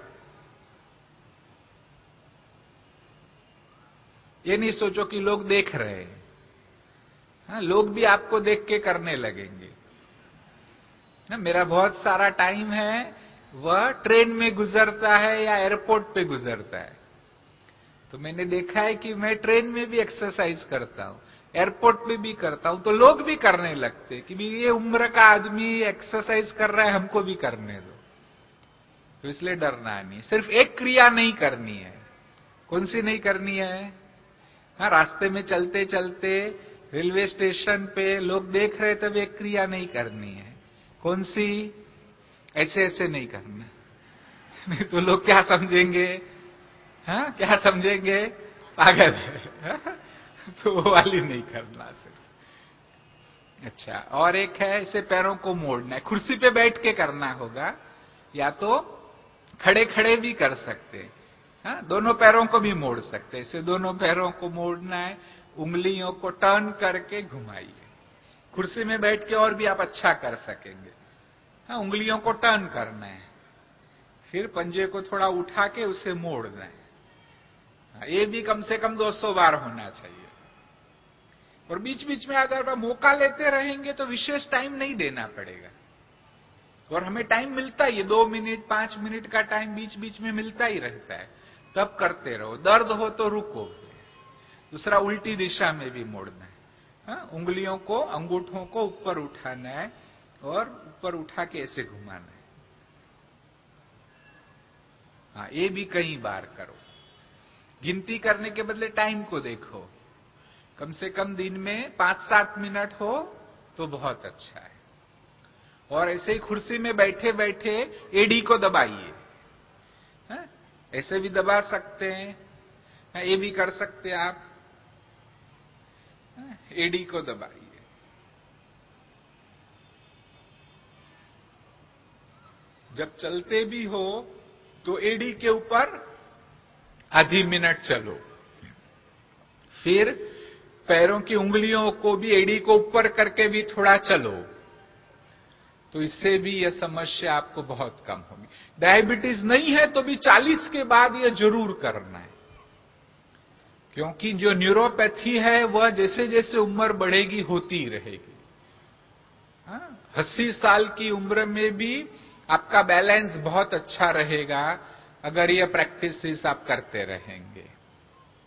ये नहीं सोचो कि लोग देख रहे हैं। लोग भी आपको देख के करने लगेंगे। मेरा बहुत सारा टाइम है वह ट्रेन में गुजरता है या एयरपोर्ट पे गुजरता है। तो मैंने देखा है कि मैं ट्रेन में भी एक्सरसाइज करता हूं, एयरपोर्ट पे भी करता हूं, तो लोग भी करने लगते कि भी ये उम्र का आदमी एक्सरसाइज कर रहा है, हमको भी करने दो। तो इसलिए डरना नहीं। सिर्फ एक क्रिया नहीं करनी है। कौन सी नहीं करनी है? रास्ते में चलते चलते, रेलवे स्टेशन पे लोग देख रहे तब एक क्रिया नहीं करनी है। कौन सी? ऐसे ऐसे नहीं करना, नहीं तो लोग क्या समझेंगे? क्या समझेंगे? पागल है। तो वो वाली नहीं करना सिर्फ। अच्छा, और एक है ऐसे पैरों को मोड़ना है। कुर्सी पे बैठ के करना होगा, या तो खड़े खड़े भी कर सकते हैं। दोनों पैरों को भी मोड़ सकते हैं। इसे दोनों पैरों को मोड़ना है, उंगलियों को टर्न करके घुमाइए। कुर्सी में बैठ के और भी आप अच्छा कर सकेंगे। उंगलियों को टर्न करना है, फिर पंजे को थोड़ा उठा के उसे मोड़ना है। ये भी कम से कम 200 बार होना चाहिए। और बीच बीच में अगर आप मौका लेते रहेंगे तो विशेष टाइम नहीं देना पड़ेगा। और हमें टाइम मिलता ही है, 2 मिनट 5 मिनट का टाइम बीच बीच में मिलता ही रहता है, तब करते रहो। दर्द हो तो रुको। दूसरा, उल्टी दिशा में भी मोड़ना है। उंगलियों को, अंगूठों को ऊपर उठाना है और ऊपर उठा के ऐसे घुमाना है। ये भी कई बार करो। गिनती करने के बदले टाइम को देखो। कम से कम दिन में 5-7 मिनट हो तो बहुत अच्छा है। और ऐसे ही कुर्सी में बैठे बैठे एडी को दबाइए। ऐसे भी दबा सकते हैं, ये भी कर सकते हैं आप। एडी को दबाइए। जब चलते भी हो तो एडी के ऊपर आधी मिनट चलो। फिर पैरों की उंगलियों को भी एड़ी को ऊपर करके भी थोड़ा चलो। तो इससे भी यह समस्या आपको बहुत कम होगी। डायबिटीज नहीं है तो भी 40 के बाद यह जरूर करना है, क्योंकि जो न्यूरोपैथी है वह जैसे जैसे उम्र बढ़ेगी होती रहेगी। 80 साल की उम्र में भी आपका बैलेंस बहुत अच्छा रहेगा अगर यह प्रैक्टिस आप करते रहेंगे।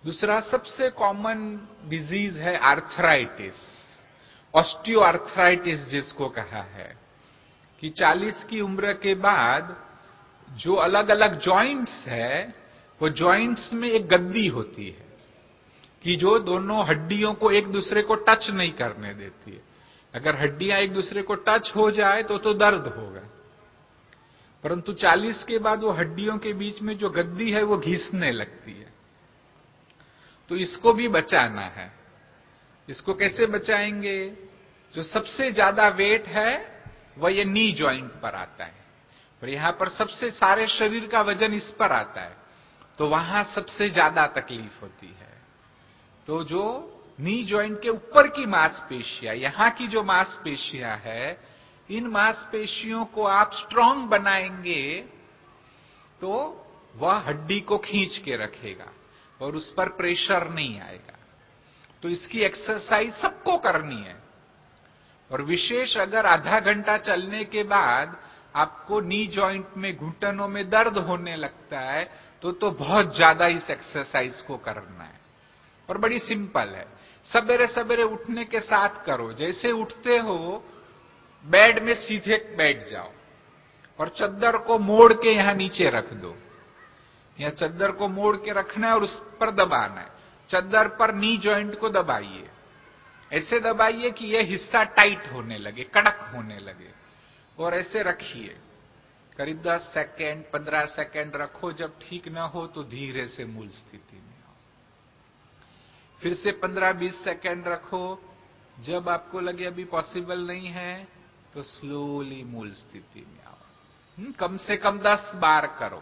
दूसरा सबसे कॉमन डिजीज है आर्थराइटिस, ऑस्टियो आर्थराइटिस जिसको कहा है, कि 40 की उम्र के बाद जो अलग अलग जॉइंट्स है, वो जॉइंट्स में एक गद्दी होती है कि जो दोनों हड्डियों को एक दूसरे को टच नहीं करने देती है। अगर हड्डियां एक दूसरे को टच हो जाए तो दर्द होगा, परंतु 40 के बाद वो हड्डियों के बीच में जो गद्दी है वो घिसने लगती है। तो इसको भी बचाना है। इसको कैसे बचाएंगे? जो सबसे ज्यादा वेट है वह ये नी जॉइंट पर आता है, और यहां पर सबसे सारे शरीर का वजन इस पर आता है, तो वहां सबसे ज्यादा तकलीफ होती है। तो जो नी जॉइंट के ऊपर की मांसपेशियां, यहां की जो मांसपेशियां है, इन मांसपेशियों को आप स्ट्रांग बनाएंगे तो वह हड्डी को खींच के रखेगा और उस पर प्रेशर नहीं आएगा। तो इसकी एक्सरसाइज सबको करनी है, और विशेष अगर आधा घंटा चलने के बाद आपको नी जॉइंट में, घुटनों में दर्द होने लगता है तो बहुत ज्यादा इस एक्सरसाइज को करना है। और बड़ी सिंपल है, सवेरे सवेरे उठने के साथ करो। जैसे उठते हो बेड में सीधे बैठ जाओ और चद्दर को मोड़ के यहां नीचे रख दो। यहां चद्दर को मोड़ के रखना है और उस पर दबाना है। चद्दर पर नी जॉइंट को दबाइए, ऐसे दबाइए कि यह हिस्सा टाइट होने लगे, कड़क होने लगे, और ऐसे रखिए। करीब 10 सेकेंड 15 सेकेंड रखो। जब ठीक ना हो तो धीरे से मूल स्थिति में आओ। फिर से 15-20 सेकेंड रखो। जब आपको लगे अभी पॉसिबल नहीं है तो स्लोली मूल स्थिति में आओ। कम से कम 10 बार करो।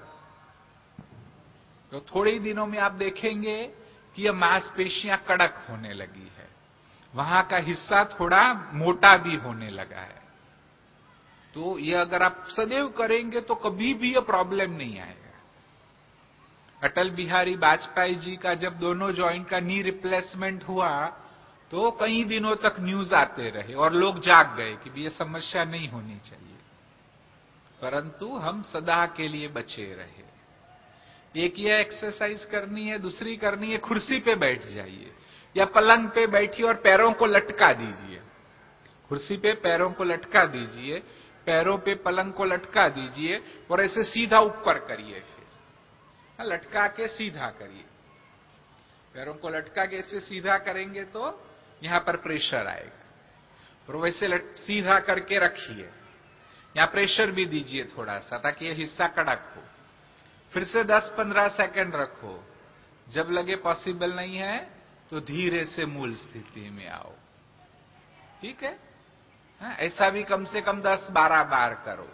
तो थोड़े ही दिनों में आप देखेंगे कि यह मांसपेशियां कड़क होने लगी है, वहां का हिस्सा थोड़ा मोटा भी होने लगा है। तो ये अगर आप सदैव करेंगे तो कभी भी यह प्रॉब्लम नहीं आएगा। अटल बिहारी वाजपेयी जी का जब दोनों जॉइंट का नी रिप्लेसमेंट हुआ तो कई दिनों तक न्यूज आते रहे और लोग जाग गए कि ये समस्या नहीं होनी चाहिए, परंतु हम सदा के लिए बचे रहे। एक ये एक्सरसाइज करनी है, दूसरी करनी है कुर्सी पे बैठ जाइए या पलंग पे बैठिए और पैरों को लटका दीजिए। कुर्सी पे पैरों को लटका दीजिए, पैरों पे पलंग को लटका दीजिए और ऐसे सीधा ऊपर करिए। फिर लटका के सीधा करिए। पैरों को लटका के ऐसे सीधा करेंगे तो यहां पर प्रेशर आएगा, और वैसे सीधा करके रखिए। यहां प्रेशर भी दीजिए थोड़ा सा ताकि यह हिस्सा कड़क हो। फिर से 10-15 सेकंड रखो। जब लगे पॉसिबल नहीं है तो धीरे से मूल स्थिति में आओ। ठीक है? ऐसा भी कम से कम 10-12 बार करो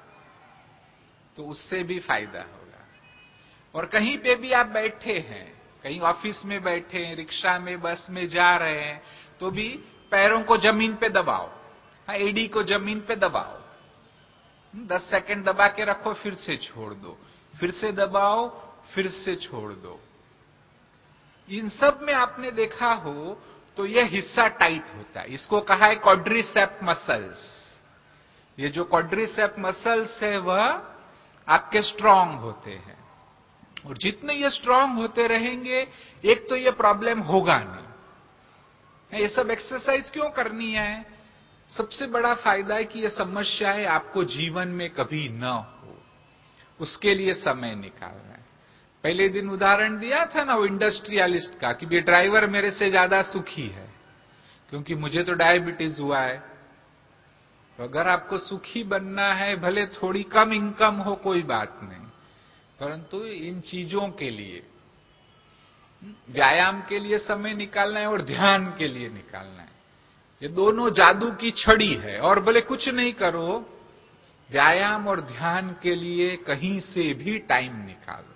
तो उससे भी फायदा होगा। और कहीं पे भी आप बैठे हैं, कहीं ऑफिस में बैठे हैं, रिक्शा में, बस में जा रहे हैं, तो भी पैरों को जमीन पे दबाओ। एडी को जमीन पे दबाओ। 10 सेकंड दबा के रखो, फिर से छोड़ दो, फिर से दबाओ, फिर से छोड़ दो। इन सब में आपने देखा हो तो यह हिस्सा टाइट होता है। इसको कहा है क्वाड्रिसेप मसल्स। ये जो क्वाड्रिसेप मसल्स है वह आपके स्ट्रांग होते हैं, और जितने ये स्ट्रांग होते रहेंगे एक तो ये प्रॉब्लम होगा नहीं। ये सब एक्सरसाइज क्यों करनी है? सबसे बड़ा फायदा है कि ये समस्याएं आपको जीवन में कभी न हो, उसके लिए समय निकालना है। पहले दिन उदाहरण दिया था ना वो इंडस्ट्रियलिस्ट का कि ये ड्राइवर मेरे से ज्यादा सुखी है क्योंकि मुझे तो डायबिटीज हुआ है। तो अगर आपको सुखी बनना है, भले थोड़ी कम इनकम हो कोई बात नहीं, परंतु इन चीजों के लिए, व्यायाम के लिए समय निकालना है और ध्यान के लिए निकालना है। ये दोनों जादू की छड़ी है। और भले कुछ नहीं करो, व्यायाम और ध्यान के लिए कहीं से भी टाइम निकालो।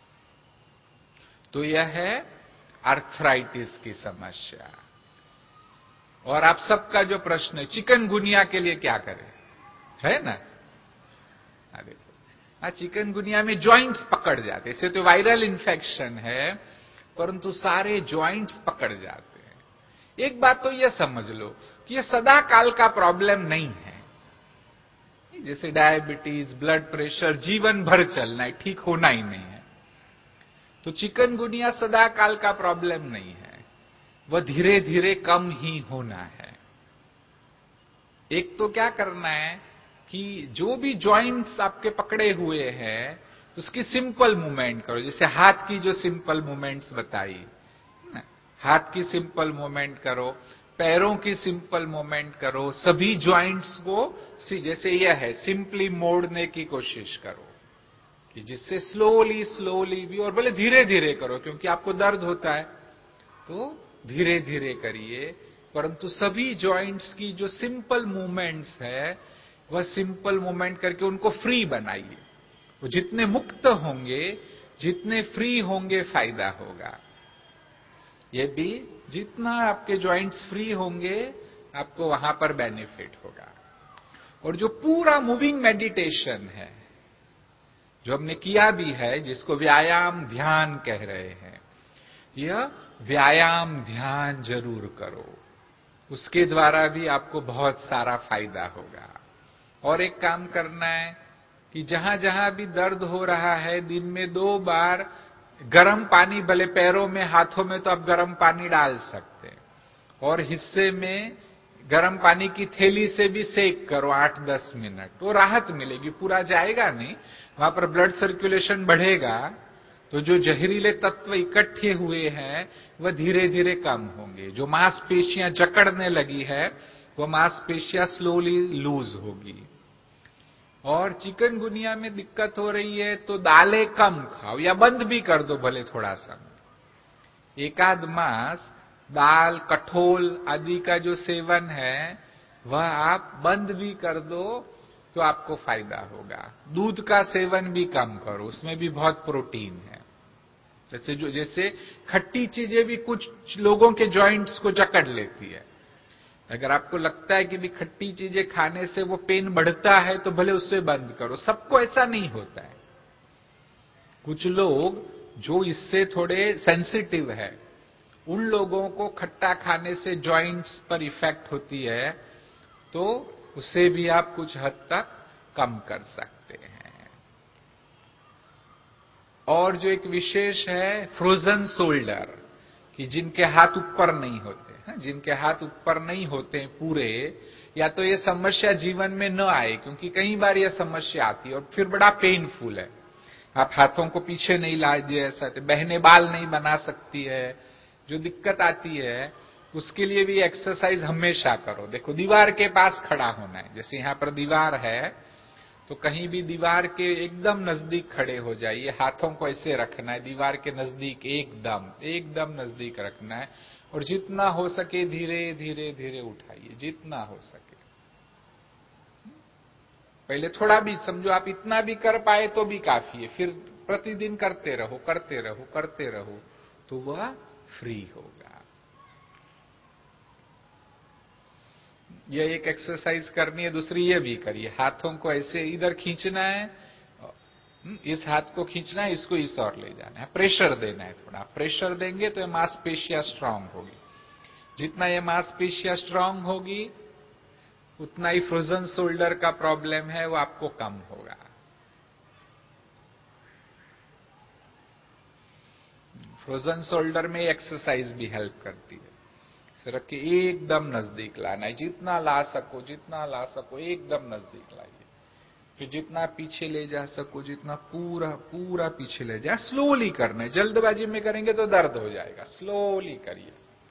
तो यह है आर्थराइटिस की समस्या। और आप सबका जो प्रश्न है, चिकनगुनिया के लिए क्या करें, है ना? देखो, चिकनगुनिया में जॉइंट्स पकड़ जाते, इसे तो वायरल इन्फेक्शन है, परंतु सारे जॉइंट्स पकड़ जाते हैं। एक बात तो यह समझ लो कि यह सदा काल का प्रॉब्लम नहीं है। जैसे डायबिटीज, ब्लड प्रेशर जीवन भर चलना है, ठीक होना ही नहीं है। तो चिकनगुनिया सदा काल का प्रॉब्लम नहीं है, वह धीरे धीरे कम ही होना है। एक तो क्या करना है कि जो भी जॉइंट्स आपके पकड़े हुए हैं उसकी सिंपल मूवमेंट करो, जैसे हाथ की जो सिंपल मूवमेंट्स बताई, हाथ की सिंपल मूवमेंट करो, पैरों की सिंपल मूवमेंट करो, सभी जॉइंट्स को जैसे यह है सिंपली मोड़ने की कोशिश करो कि जिससे स्लोली स्लोली भी, और बोले धीरे धीरे करो क्योंकि आपको दर्द होता है तो धीरे धीरे करिए, परंतु सभी जॉइंट्स की जो सिंपल मूवमेंट्स है वह सिंपल मूवमेंट करके उनको फ्री बनाइए। वो जितने मुक्त होंगे, जितने फ्री होंगे, फायदा होगा। ये भी जितना आपके जॉइंट्स फ्री होंगे आपको वहां पर बेनिफिट होगा। और जो पूरा मूविंग मेडिटेशन है जो हमने किया भी है, जिसको व्यायाम ध्यान कह रहे हैं, यह व्यायाम ध्यान जरूर करो, उसके द्वारा भी आपको बहुत सारा फायदा होगा। और एक काम करना है कि जहां जहां भी दर्द हो रहा है दिन में 2 बार गर्म पानी, भले पैरों में हाथों में तो आप गर्म पानी डाल सकते हैं, और हिस्से में गर्म पानी की थैली से भी सेक करो 8-10 मिनट, तो राहत मिलेगी। पूरा जाएगा नहीं, वहां पर ब्लड सर्कुलेशन बढ़ेगा तो जो जहरीले तत्व इकट्ठे हुए हैं वह धीरे धीरे कम होंगे। जो मांसपेशियां जकड़ने लगी है वह मांसपेशियां स्लोली लूज होगी। और चिकनगुनिया में दिक्कत हो रही है तो दालें कम खाओ या बंद भी कर दो भले थोड़ा सा, एकाध मास दाल कठोल आदि का जो सेवन है वह आप बंद भी कर दो तो आपको फायदा होगा। दूध का सेवन भी कम करो, उसमें भी बहुत प्रोटीन है। जैसे खट्टी चीजें भी कुछ लोगों के जॉइंट्स को जकड़ लेती है। अगर आपको लगता है कि भी खट्टी चीजें खाने से वो पेन बढ़ता है तो भले उससे बंद करो, सबको ऐसा नहीं होता है। कुछ लोग जो इससे थोड़े सेंसिटिव है उन लोगों को खट्टा खाने से जॉइंट्स पर इफेक्ट होती है, तो उसे भी आप कुछ हद तक कम कर सकते हैं। और जो एक विशेष है फ्रोजन शोल्डर, कि जिनके हाथ ऊपर नहीं होते, जिनके हाथ ऊपर नहीं होते पूरे, या तो ये समस्या जीवन में न आए, क्योंकि कई बार यह समस्या आती है और फिर बड़ा पेनफुल है। आप हाथों को पीछे नहीं लाए, ऐसा बहने बाल नहीं बना सकती है, जो दिक्कत आती है उसके लिए भी एक्सरसाइज हमेशा करो। देखो दीवार के पास खड़ा होना है, जैसे यहां पर दीवार है तो कहीं भी दीवार के एकदम नजदीक खड़े हो जाइए, हाथों को ऐसे रखना है दीवार के नजदीक, एकदम नजदीक रखना है, और जितना हो सके धीरे धीरे धीरे उठाइए, जितना हो सके। पहले थोड़ा भी समझो आप इतना भी कर पाए तो भी काफी है, फिर प्रतिदिन करते रहो करते रहो करते रहो तो वह फ्री होगा। यह एक एक्सरसाइज करनी है। दूसरी ये भी करिए, हाथों को ऐसे इधर खींचना है, इस हाथ को खींचना है, इसको इस और ले जाना है, प्रेशर देना है। थोड़ा प्रेशर देंगे तो ये मांसपेशियां स्ट्रांग होगी। जितना ये मांसपेशियां स्ट्रांग होगी उतना ही फ्रोजन शोल्डर का प्रॉब्लम है वो आपको कम होगा। फ्रोजन शोल्डर में एक्सरसाइज भी हेल्प करती है। रख के एकदम नजदीक लाना है, जितना ला सको एकदम नजदीक लाइए। फिर जितना पीछे ले जा सको, जितना पूरा पूरा पीछे ले जाए, स्लोली करना है। जल्दबाजी में करेंगे तो दर्द हो जाएगा, स्लोली करिए,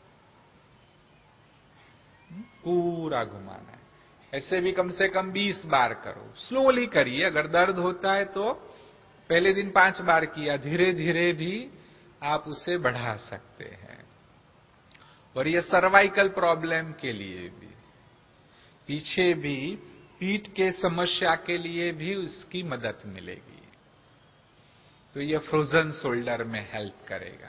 पूरा घुमाना है। ऐसे भी कम से कम 20 बार करो, स्लोली करिए। अगर दर्द होता है तो पहले दिन 5 बार किया, धीरे धीरे भी आप उसे बढ़ा सकते हैं। और ये सर्वाइकल प्रॉब्लम के लिए भी, पीछे भी पीठ के समस्या के लिए भी उसकी मदद मिलेगी, तो ये फ्रोजन शोल्डर में हेल्प करेगा।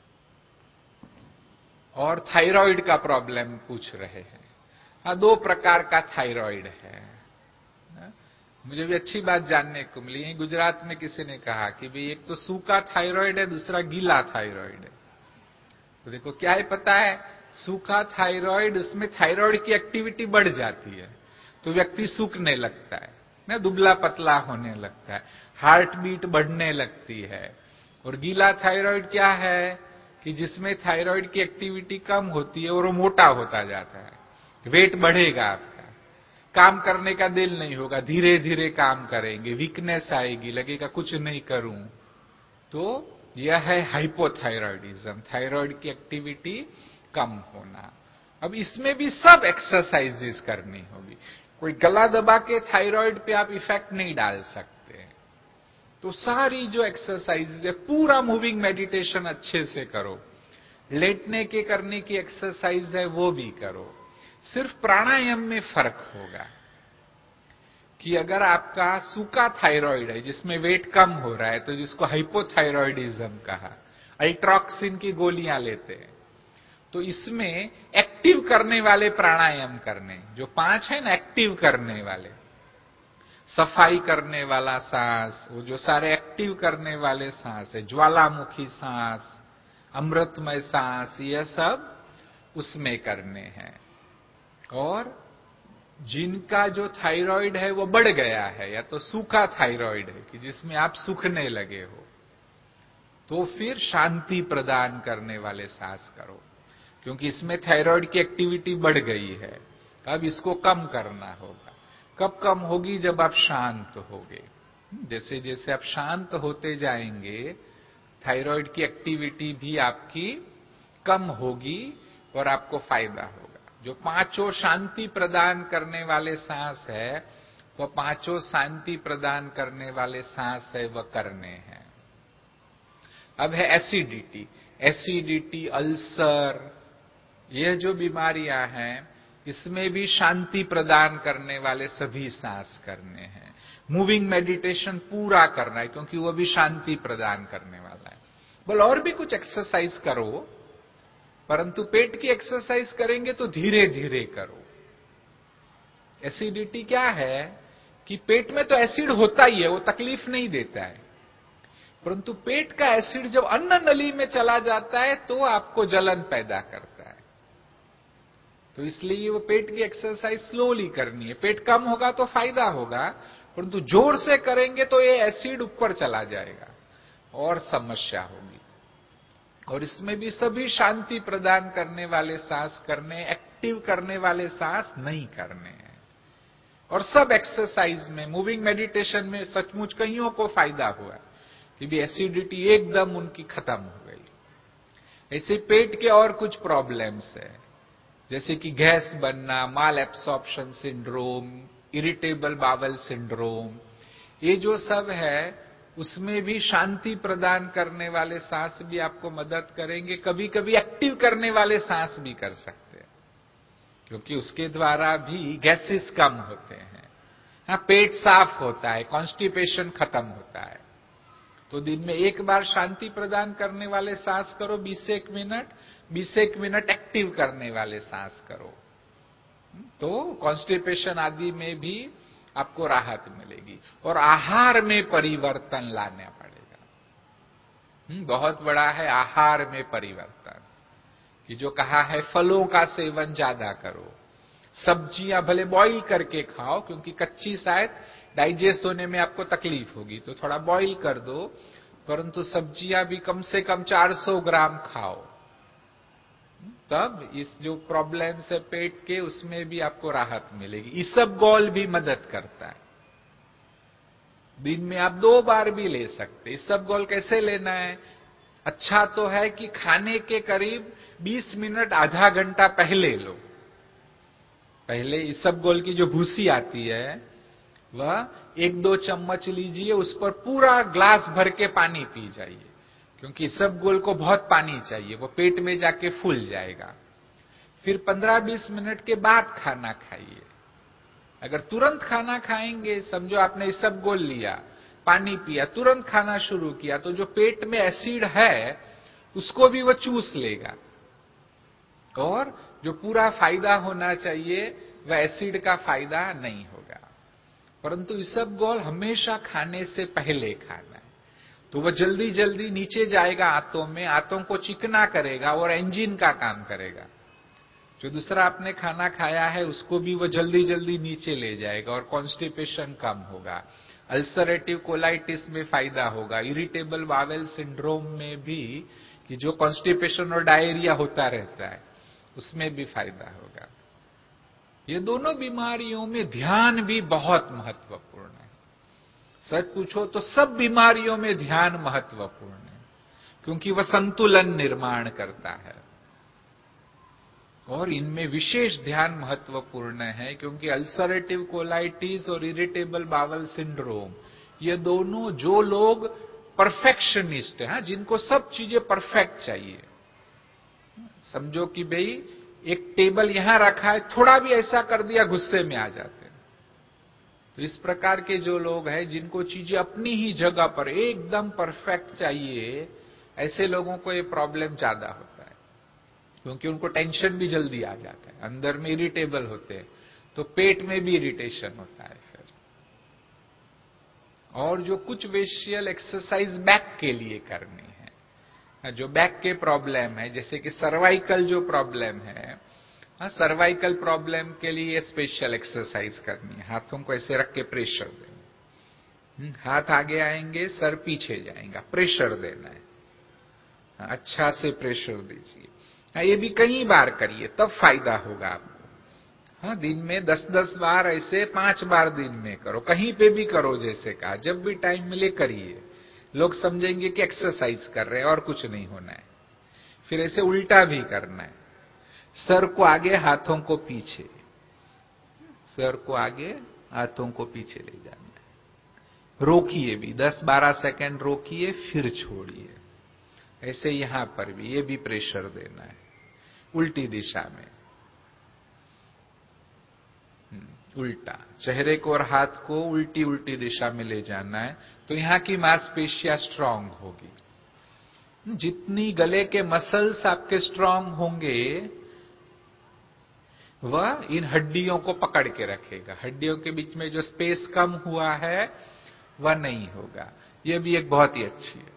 और थायराइड का प्रॉब्लम पूछ रहे हैं। हाँ, 2 प्रकार का थायराइड है। मुझे भी अच्छी बात जानने को मिली, यही गुजरात में किसी ने कहा कि भाई एक तो सूखा थायराइड है, दूसरा गीला थायराइड है। तो देखो क्या है पता है, सूखा थायराइड, उसमें थायराइड की एक्टिविटी बढ़ जाती है तो व्यक्ति सूखने लगता है ना, दुबला पतला होने लगता है, हार्ट बीट बढ़ने लगती है, और गीला थायराइड क्या है कि जिसमें थायराइड की एक्टिविटी कम होती है और वो मोटा होता जाता है, वेट बढ़ेगा, आपका काम करने का दिल नहीं होगा, धीरे धीरे काम करेंगे, वीकनेस आएगी, लगेगा कुछ नहीं करूं। तो यह है हाइपोथायरॉयडिज्म, थायराइड की एक्टिविटी कम होना। अब इसमें भी सब एक्सरसाइजेस करनी होगी, कोई गला दबा के थायराइड पे आप इफेक्ट नहीं डाल सकते। तो सारी जो एक्सरसाइजेस है, पूरा मूविंग मेडिटेशन अच्छे से करो, लेटने के करने की एक्सरसाइज है वो भी करो। सिर्फ प्राणायाम में फर्क होगा कि अगर आपका सूखा थायराइड है जिसमें वेट कम हो रहा है, तो जिसको हाइपोथायरॉयडिज्म कहा, अल्ट्रॉक्सिन की गोलियां लेते हैं, तो इसमें एक्टिव करने वाले प्राणायाम करने, जो 5 है ना एक्टिव करने वाले, सफाई करने वाला सांस, वो जो सारे एक्टिव करने वाले सांस है, ज्वालामुखी सांस, अमृतमय सांस, यह सब उसमें करने हैं। और जिनका जो थायराइड है वो बढ़ गया है, या तो सूखा थायराइड है कि जिसमें आप सूखने लगे हो, तो फिर शांति प्रदान करने वाले सांस करो, क्योंकि इसमें थायराइड की एक्टिविटी बढ़ गई है। अब इसको कम करना होगा। कब कम होगी? जब आप शांत होगे। जैसे जैसे आप शांत होते जाएंगे, थायराइड की एक्टिविटी भी आपकी कम होगी और आपको फायदा होगा। जो 5 शांति प्रदान करने वाले सांस है, वह 5 शांति प्रदान करने वाले सांस है, वह करने हैं। अब है एसिडिटी। एसिडिटी, अल्सर, यह जो बीमारियां हैं, इसमें भी शांति प्रदान करने वाले सभी सांस करने हैं। मूविंग मेडिटेशन पूरा करना है, क्योंकि वह भी शांति प्रदान करने वाला है। बोल और भी कुछ एक्सरसाइज करो, परंतु पेट की एक्सरसाइज करेंगे तो धीरे धीरे करो। एसिडिटी क्या है कि पेट में तो एसिड होता ही है, वो तकलीफ नहीं देता है, परंतु पेट का एसिड जब अन्न नली में चला जाता है तो आपको जलन पैदा करता है। तो इसलिए वो पेट की एक्सरसाइज स्लोली करनी है। पेट कम होगा तो फायदा होगा, परंतु जोर से करेंगे तो ये एसिड ऊपर चला जाएगा और समस्या होगी। और इसमें भी सभी शांति प्रदान करने वाले सांस करने, एक्टिव करने वाले सांस नहीं करने हैं। और सब एक्सरसाइज में, मूविंग मेडिटेशन में सचमुच कईयों को फायदा हुआ कि भी एसिडिटी एकदम उनकी खत्म हो गई। ऐसे पेट के और कुछ प्रॉब्लम्स है, जैसे कि गैस बनना, malabsorption syndrome, irritable bowel syndrome, ये जो सब है उसमें भी शांति प्रदान करने वाले सांस भी आपको मदद करेंगे। कभी कभी एक्टिव करने वाले सांस भी कर सकते हैं, क्योंकि उसके द्वारा भी गैसेस कम होते हैं। हाँ, पेट साफ होता है, कॉन्स्टिपेशन खत्म होता है। तो दिन में एक बार शांति प्रदान करने वाले सांस करो 20 मिनट, 20 मिनट एक्टिव करने वाले सांस करो, तो कॉन्स्टिपेशन आदि में भी आपको राहत मिलेगी। और आहार में परिवर्तन लाना पड़ेगा। बहुत बड़ा है आहार में परिवर्तन, कि जो कहा है फलों का सेवन ज्यादा करो, सब्जियां भले बॉईल करके खाओ, क्योंकि कच्ची शायद डाइजेस्ट होने में आपको तकलीफ होगी, तो थोड़ा बॉईल कर दो, परंतु सब्जियां भी कम से कम 400 ग्राम खाओ। तब इस जो प्रॉब्लम्स है पेट के, उसमें भी आपको राहत मिलेगी। इसबगोल भी मदद करता है। दिन में आप 2 बार भी ले सकते। इसबगोल कैसे लेना है? अच्छा तो है कि खाने के करीब 20 मिनट, आधा घंटा पहले लो। पहले इसबगोल की जो भूसी आती है, वह 1-2 चम्मच लीजिए, उस पर पूरा ग्लास भर के पानी पी जाइए, क्योंकि इसबगोल को बहुत पानी चाहिए, वो पेट में जाके फूल जाएगा। फिर 15-20 मिनट के बाद खाना खाइए। अगर तुरंत खाना खाएंगे, समझो आपने इसबगोल लिया, पानी पिया, तुरंत खाना शुरू किया, तो जो पेट में एसिड है उसको भी वो चूस लेगा, और जो पूरा फायदा होना चाहिए वह एसिड का फायदा नहीं होगा। परंतु इसबगोल हमेशा खाने से पहले खाना है, तो वह जल्दी जल्दी नीचे जाएगा आंतों में, आंतों को चिकना करेगा और एंजिन का काम करेगा। जो दूसरा आपने खाना खाया है उसको भी वो जल्दी जल्दी नीचे ले जाएगा और कॉन्स्टिपेशन कम होगा। अल्सरेटिव कोलाइटिस में फायदा होगा, इरिटेबल बावेल सिंड्रोम में भी, कि जो कॉन्स्टिपेशन और डायरिया होता रहता है उसमें भी फायदा होगा। ये दोनों बीमारियों में ध्यान भी बहुत महत्वपूर्ण है। सच पूछो तो सब बीमारियों में ध्यान महत्वपूर्ण है, क्योंकि वह संतुलन निर्माण करता है। और इनमें विशेष ध्यान महत्वपूर्ण है, क्योंकि अल्सरेटिव कोलाइटिस और इरिटेबल बावल सिंड्रोम, ये दोनों जो लोग परफेक्शनिस्ट हैं, जिनको सब चीजें परफेक्ट चाहिए, समझो कि भाई एक टेबल यहां रखा है, थोड़ा भी ऐसा कर दिया गुस्से में आ जाते हैं। तो इस प्रकार के जो लोग हैं, जिनको चीजें अपनी ही जगह पर एकदम परफेक्ट चाहिए, ऐसे लोगों को ये प्रॉब्लम ज्यादा होता है, क्योंकि उनको टेंशन भी जल्दी आ जाता है, अंदर में इरिटेबल होते हैं, तो पेट में भी इरिटेशन होता है फिर। और जो कुछ फेशियल एक्सरसाइज बैक के लिए करनी है, जो बैक के प्रॉब्लम है, जैसे कि सर्वाइकल जो प्रॉब्लम है, सर्वाइकल प्रॉब्लम के लिए स्पेशल एक्सरसाइज करनी है। हाथों को ऐसे रख के प्रेशर देना, हाथ आगे आएंगे, सर पीछे जाएगा, प्रेशर देना है, अच्छा से प्रेशर दीजिए। ये भी कई बार करिए, तब फायदा होगा आपको। हाँ, दिन में 10-10 बार, ऐसे 5 बार दिन में करो, कहीं पे भी करो, जैसे कहा, जब भी टाइम मिले करिए। लोग समझेंगे कि एक्सरसाइज कर रहे हैं और कुछ नहीं होना है। फिर ऐसे उल्टा भी करना है, सर को आगे, हाथों को पीछे, सर को आगे, हाथों को पीछे ले जाना है। रोकिए भी, 10-12 सेकंड रोकिए, फिर छोड़िए। ऐसे यहां पर भी, ये भी प्रेशर देना है, उल्टी दिशा में। उल्टा, चेहरे को और हाथ को उल्टी उल्टी दिशा में ले जाना है, तो यहां की मांसपेशियां स्ट्रांग होगी। जितनी गले के मसल्स आपके स्ट्रांग होंगे, वह इन हड्डियों को पकड़ के रखेगा। हड्डियों के बीच में जो स्पेस कम हुआ है, वह नहीं होगा। यह भी एक बहुत ही अच्छी है,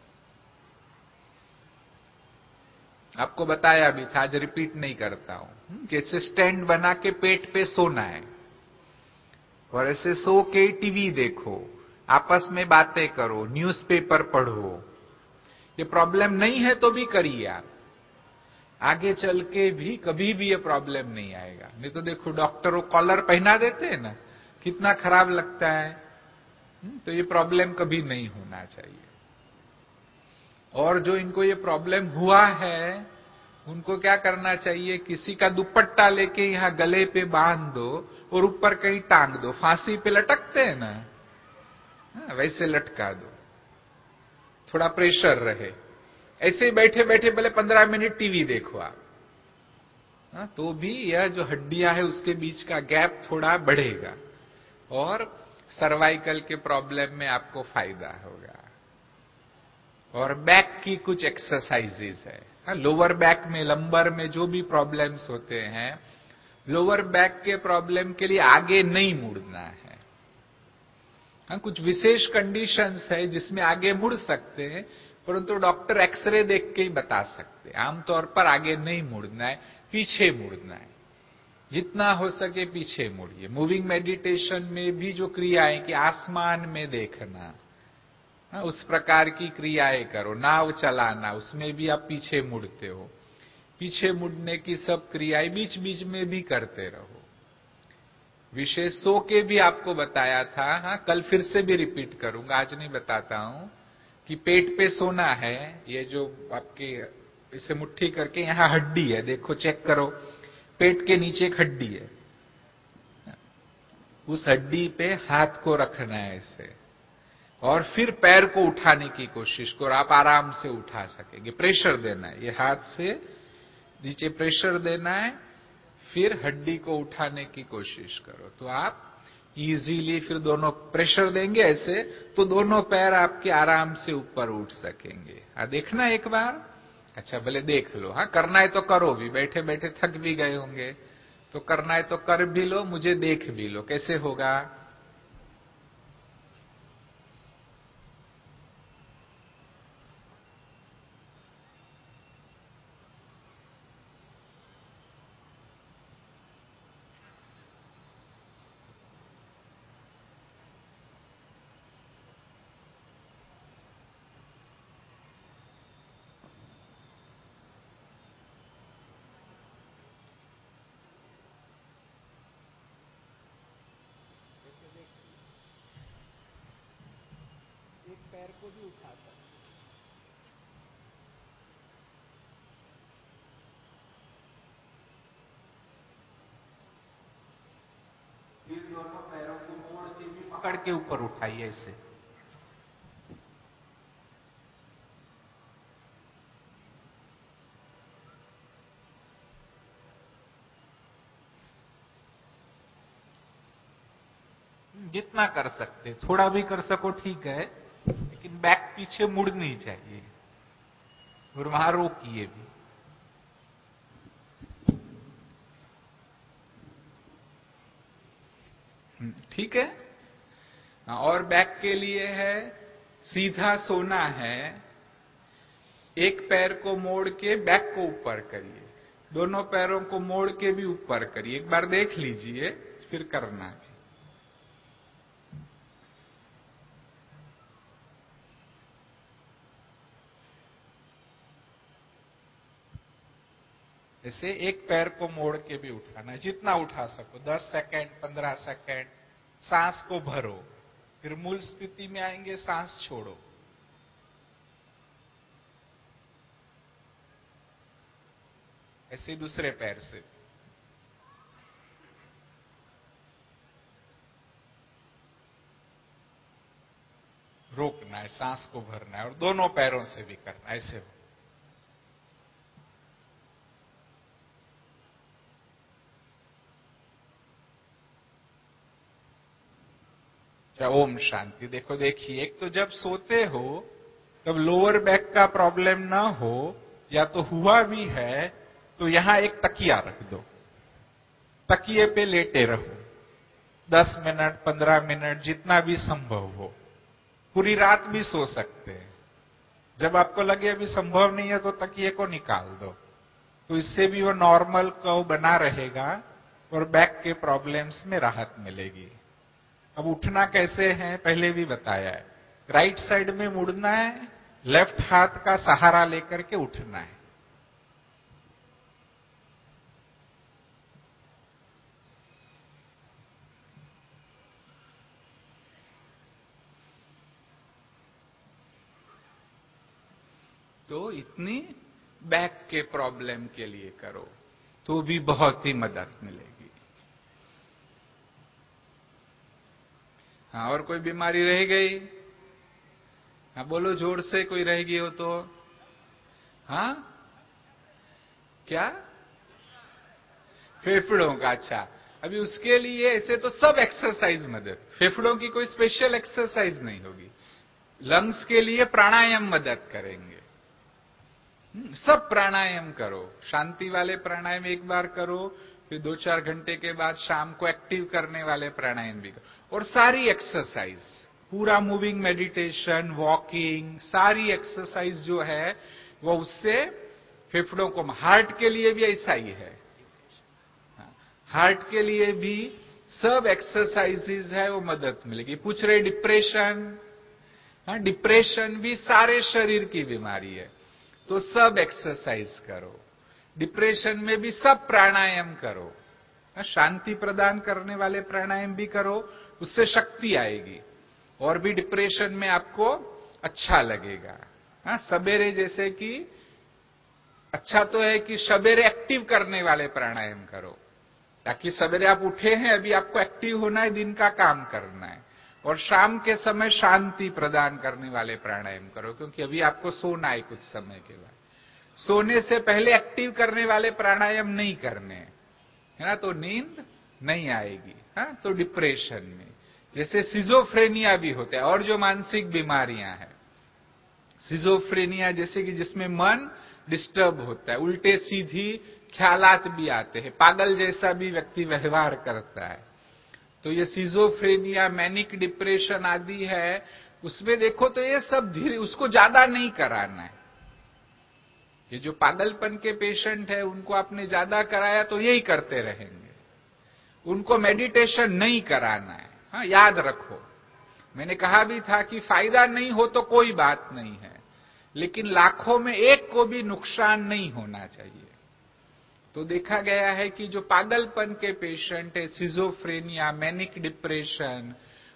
आपको बताया भी था, आज रिपीट नहीं करता हूं। जैसे स्टैंड बना के पेट पे सोना है, और ऐसे सो के टीवी देखो, आपस में बातें करो, न्यूज़पेपर पढ़ो। ये प्रॉब्लम नहीं है तो भी करिए आप, आगे चल के भी कभी भी ये प्रॉब्लम नहीं आएगा। नहीं तो देखो, डॉक्टर वो कॉलर पहना देते हैं ना, कितना खराब लगता है। तो ये प्रॉब्लम कभी नहीं होना चाहिए। और जो इनको ये प्रॉब्लम हुआ है, उनको क्या करना चाहिए, किसी का दुपट्टा लेके यहां गले पे बांध दो और ऊपर कहीं टांग दो, फांसी पे लटकते हैं ना, वैसे लटका दो, थोड़ा प्रेशर रहे। ऐसे ही बैठे बैठे भले 15 मिनट टीवी देखो आप, तो भी यह जो हड्डियां है उसके बीच का गैप थोड़ा बढ़ेगा, और सर्वाइकल के प्रॉब्लम में आपको फायदा होगा। और बैक की कुछ एक्सरसाइजेस है, लोअर बैक में, लंबर में जो भी प्रॉब्लम्स होते हैं, लोअर बैक के प्रॉब्लम के लिए आगे नहीं मुड़ना है। कुछ विशेष कंडीशंस है जिसमें आगे मुड़ सकते हैं, परंतु डॉक्टर एक्सरे देख के ही बता सकते हैं। आमतौर पर आगे नहीं मुड़ना है, पीछे मुड़ना है, जितना हो सके पीछे मुड़िए। मूविंग मेडिटेशन में भी जो क्रियाएं, कि आसमान में देखना, उस प्रकार की क्रियाएं करो, नाव चलाना, उसमें भी आप पीछे मुड़ते हो। पीछे मुड़ने की सब क्रियाएं बीच बीच में भी करते रहो। विशेष सो के भी आपको बताया था, कल फिर से भी रिपीट करूंगा, आज नहीं बताता हूं, कि पेट पे सोना है। ये जो आपके इसे मुट्ठी करके, यहां हड्डी है, देखो चेक करो, पेट के नीचे एक हड्डी है, उस हड्डी पे हाथ को रखना है ऐसे, और फिर पैर को उठाने की कोशिश करो, आप आराम से उठा सकेंगे। प्रेशर देना है, ये हाथ से नीचे प्रेशर देना है, फिर हड्डी को उठाने की कोशिश करो, तो आप इजीली फिर दोनों प्रेशर देंगे ऐसे, तो दोनों पैर आपके आराम से ऊपर उठ सकेंगे। देखना एक बार, अच्छा भले देख लो, करना है तो करो भी, बैठे बैठे थक भी गए होंगे, तो करना है तो कर भी लो, मुझे देख भी लो, कैसे होगा। पैर को भी उठा सकते। फिर दोनों पैरों को मोड़ के भी पकड़ के ऊपर उठाइए ऐसे। जितना कर सकते, थोड़ा भी कर सको ठीक है, लेकिन बैक पीछे मुड़नी चाहिए और वहां रोकिए भी। ठीक है। और बैक के लिए है सीधा सोना है, एक पैर को मोड़ के बैक को ऊपर करिए, दोनों पैरों को मोड़ के भी ऊपर करिए। एक बार देख लीजिए फिर करना है। ऐसे एक पैर को मोड़ के भी उठाना, जितना उठा सको, 10 सेकंड, 15 सेकंड। सांस को भरो, फिर मूल स्थिति में आएंगे, सांस छोड़ो। ऐसे दूसरे पैर से रोकना है, सांस को भरना है और दोनों पैरों से भी करना है। ऐसे हो। ओम शांति। देखो देखिए, एक तो जब सोते हो तब लोअर बैक का प्रॉब्लम ना हो, या तो हुआ भी है तो यहां एक तकिया रख दो, तकिए पे लेटे रहो 10 मिनट, 15 मिनट, जितना भी संभव हो। पूरी रात भी सो सकते हैं। जब आपको लगे अभी संभव नहीं है तो तकिए को निकाल दो, तो इससे भी वो नॉर्मल कर्व बना रहेगा और बैक के प्रॉब्लम्स में राहत मिलेगी। अब उठना कैसे है पहले भी बताया है। राइट साइड में मुड़ना है, लेफ्ट हाथ का सहारा लेकर के उठना है। तो इतनी बैक के प्रॉब्लम के लिए करो तो भी बहुत ही मदद मिलेगी। हाँ, और कोई बीमारी रह गई? हाँ बोलो जोर से, कोई रह गई हो तो। हाँ क्या? फेफड़ों का। अच्छा, अभी उसके लिए ऐसे तो सब एक्सरसाइज मदद, फेफड़ों की कोई स्पेशल एक्सरसाइज नहीं होगी। लंग्स के लिए प्राणायाम मदद करेंगे। सब प्राणायाम करो, शांति वाले प्राणायाम एक बार करो, फिर 2-4 घंटे के बाद शाम को एक्टिव करने वाले प्राणायाम भी करो। और सारी एक्सरसाइज, पूरा मूविंग मेडिटेशन, वॉकिंग, सारी एक्सरसाइज जो है वो उससे फेफड़ों को, हार्ट के लिए भी ऐसा ही है। हार्ट के लिए भी सब एक्सरसाइजेज है वो मदद मिलेगी। पूछ रहे डिप्रेशन, हाँ डिप्रेशन भी सारे शरीर की बीमारी है, तो सब एक्सरसाइज करो। डिप्रेशन में भी सब प्राणायाम करो, शांति प्रदान करने वाले प्राणायाम भी करो, उससे शक्ति आएगी और भी डिप्रेशन में आपको अच्छा लगेगा। हाँ, सवेरे जैसे कि अच्छा तो है कि सवेरे एक्टिव करने वाले प्राणायाम करो, ताकि सवेरे आप उठे हैं, अभी आपको एक्टिव होना है, दिन का काम करना है। और शाम के समय शांति प्रदान करने वाले प्राणायाम करो, क्योंकि अभी आपको सोना है कुछ समय के बाद। सोने से पहले एक्टिव करने वाले प्राणायाम नहीं करने, है ना, तो नींद नहीं आएगी। हाँ, तो डिप्रेशन में जैसे सिजोफ्रेनिया भी होता है, और जो मानसिक बीमारियां हैं, सिजोफ्रेनिया जैसे कि जिसमें मन डिस्टर्ब होता है, उल्टे सीधी ख्यालात भी आते हैं, पागल जैसा भी व्यक्ति व्यवहार करता है, तो ये सिजोफ्रेनिया, मैनिक डिप्रेशन आदि है, उसमें देखो तो ये सब धीरे, उसको ज्यादा नहीं कराना है। ये जो पागलपन के पेशेंट है उनको आपने ज्यादा कराया तो यही करते रहेंगे, उनको मेडिटेशन नहीं कराना है। हाँ, याद रखो, मैंने कहा भी था कि फायदा नहीं हो तो कोई बात नहीं है, लेकिन लाखों में एक को भी नुकसान नहीं होना चाहिए। तो देखा गया है कि जो पागलपन के पेशेंट है, सिजोफ्रेनिया, मैनिक डिप्रेशन,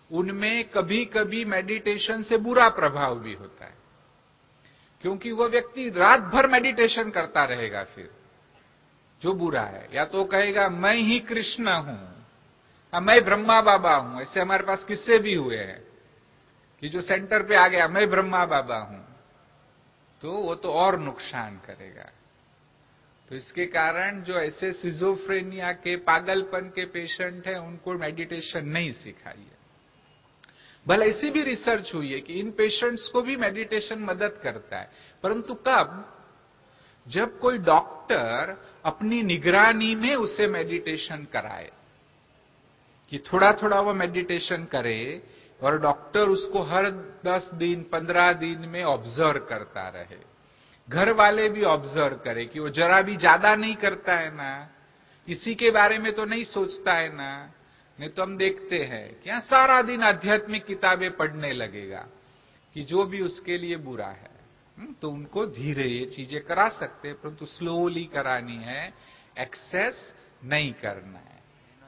उनमें कभी कभी मेडिटेशन से बुरा प्रभाव भी होता है, क्योंकि वह व्यक्ति रात भर मेडिटेशन करता रहेगा, फिर जो बुरा है, या तो कहेगा मैं ही कृष्ण हूं, मैं ब्रह्मा बाबा हूं। ऐसे हमारे पास किस्से भी हुए हैं कि जो सेंटर पे आ गया मैं ब्रह्मा बाबा हूं, तो वो तो और नुकसान करेगा। तो इसके कारण जो ऐसे सिजोफ्रेनिया के, पागलपन के पेशेंट हैं, उनको मेडिटेशन नहीं सिखाइए। भले ऐसी भी रिसर्च हुई है कि इन पेशेंट्स को भी मेडिटेशन मदद करता है, परंतु कब? जब कोई डॉक्टर अपनी निगरानी में उसे मेडिटेशन कराए, कि थोड़ा थोड़ा वो मेडिटेशन करे, और डॉक्टर उसको हर 10 दिन 15 दिन में ऑब्जर्व करता रहे, घर वाले भी ऑब्जर्व करें कि वो जरा भी ज्यादा नहीं करता है ना, इसी के बारे में तो नहीं सोचता है ना। नहीं तो हम देखते हैं कि यहां सारा दिन आध्यात्मिक किताबें पढ़ने लगेगा, कि जो भी उसके लिए बुरा है। तो उनको धीरे ये चीजें करा सकते हैं, परंतु स्लोली करानी है, एक्सेस नहीं करना है।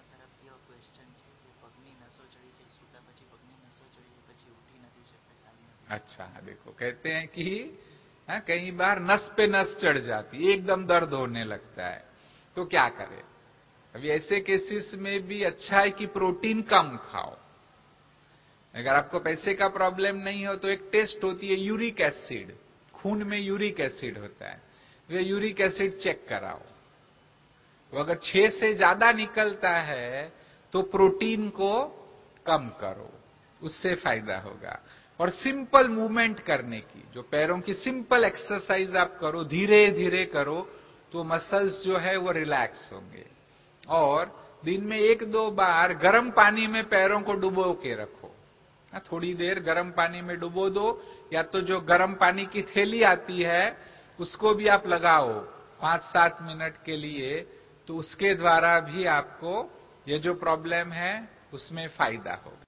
अच्छा, देखो कहते हैं कि कई बार नस पे नस चढ़ जाती, एकदम दर्द होने लगता है, तो क्या करें? अभी ऐसे केसेस में भी अच्छा है कि प्रोटीन कम खाओ। अगर आपको पैसे का प्रॉब्लम नहीं हो तो एक टेस्ट होती है यूरिक एसिड, खून में यूरिक एसिड होता है, वे यूरिक एसिड चेक कराओ। तो अगर 6 से ज्यादा निकलता है तो प्रोटीन को कम करो, उससे फायदा होगा। और सिंपल मूवमेंट करने की, जो पैरों की सिंपल एक्सरसाइज आप करो, धीरे धीरे करो, तो मसल्स जो है वो रिलैक्स होंगे। और दिन में 1-2 बार गर्म पानी में पैरों को डुबो के रखो, थोड़ी देर गर्म पानी में डुबो दो, या तो जो गर्म पानी की थैली आती है उसको भी आप लगाओ 5-7 मिनट के लिए, तो उसके द्वारा भी आपको ये जो प्रॉब्लम है उसमें फायदा होगा।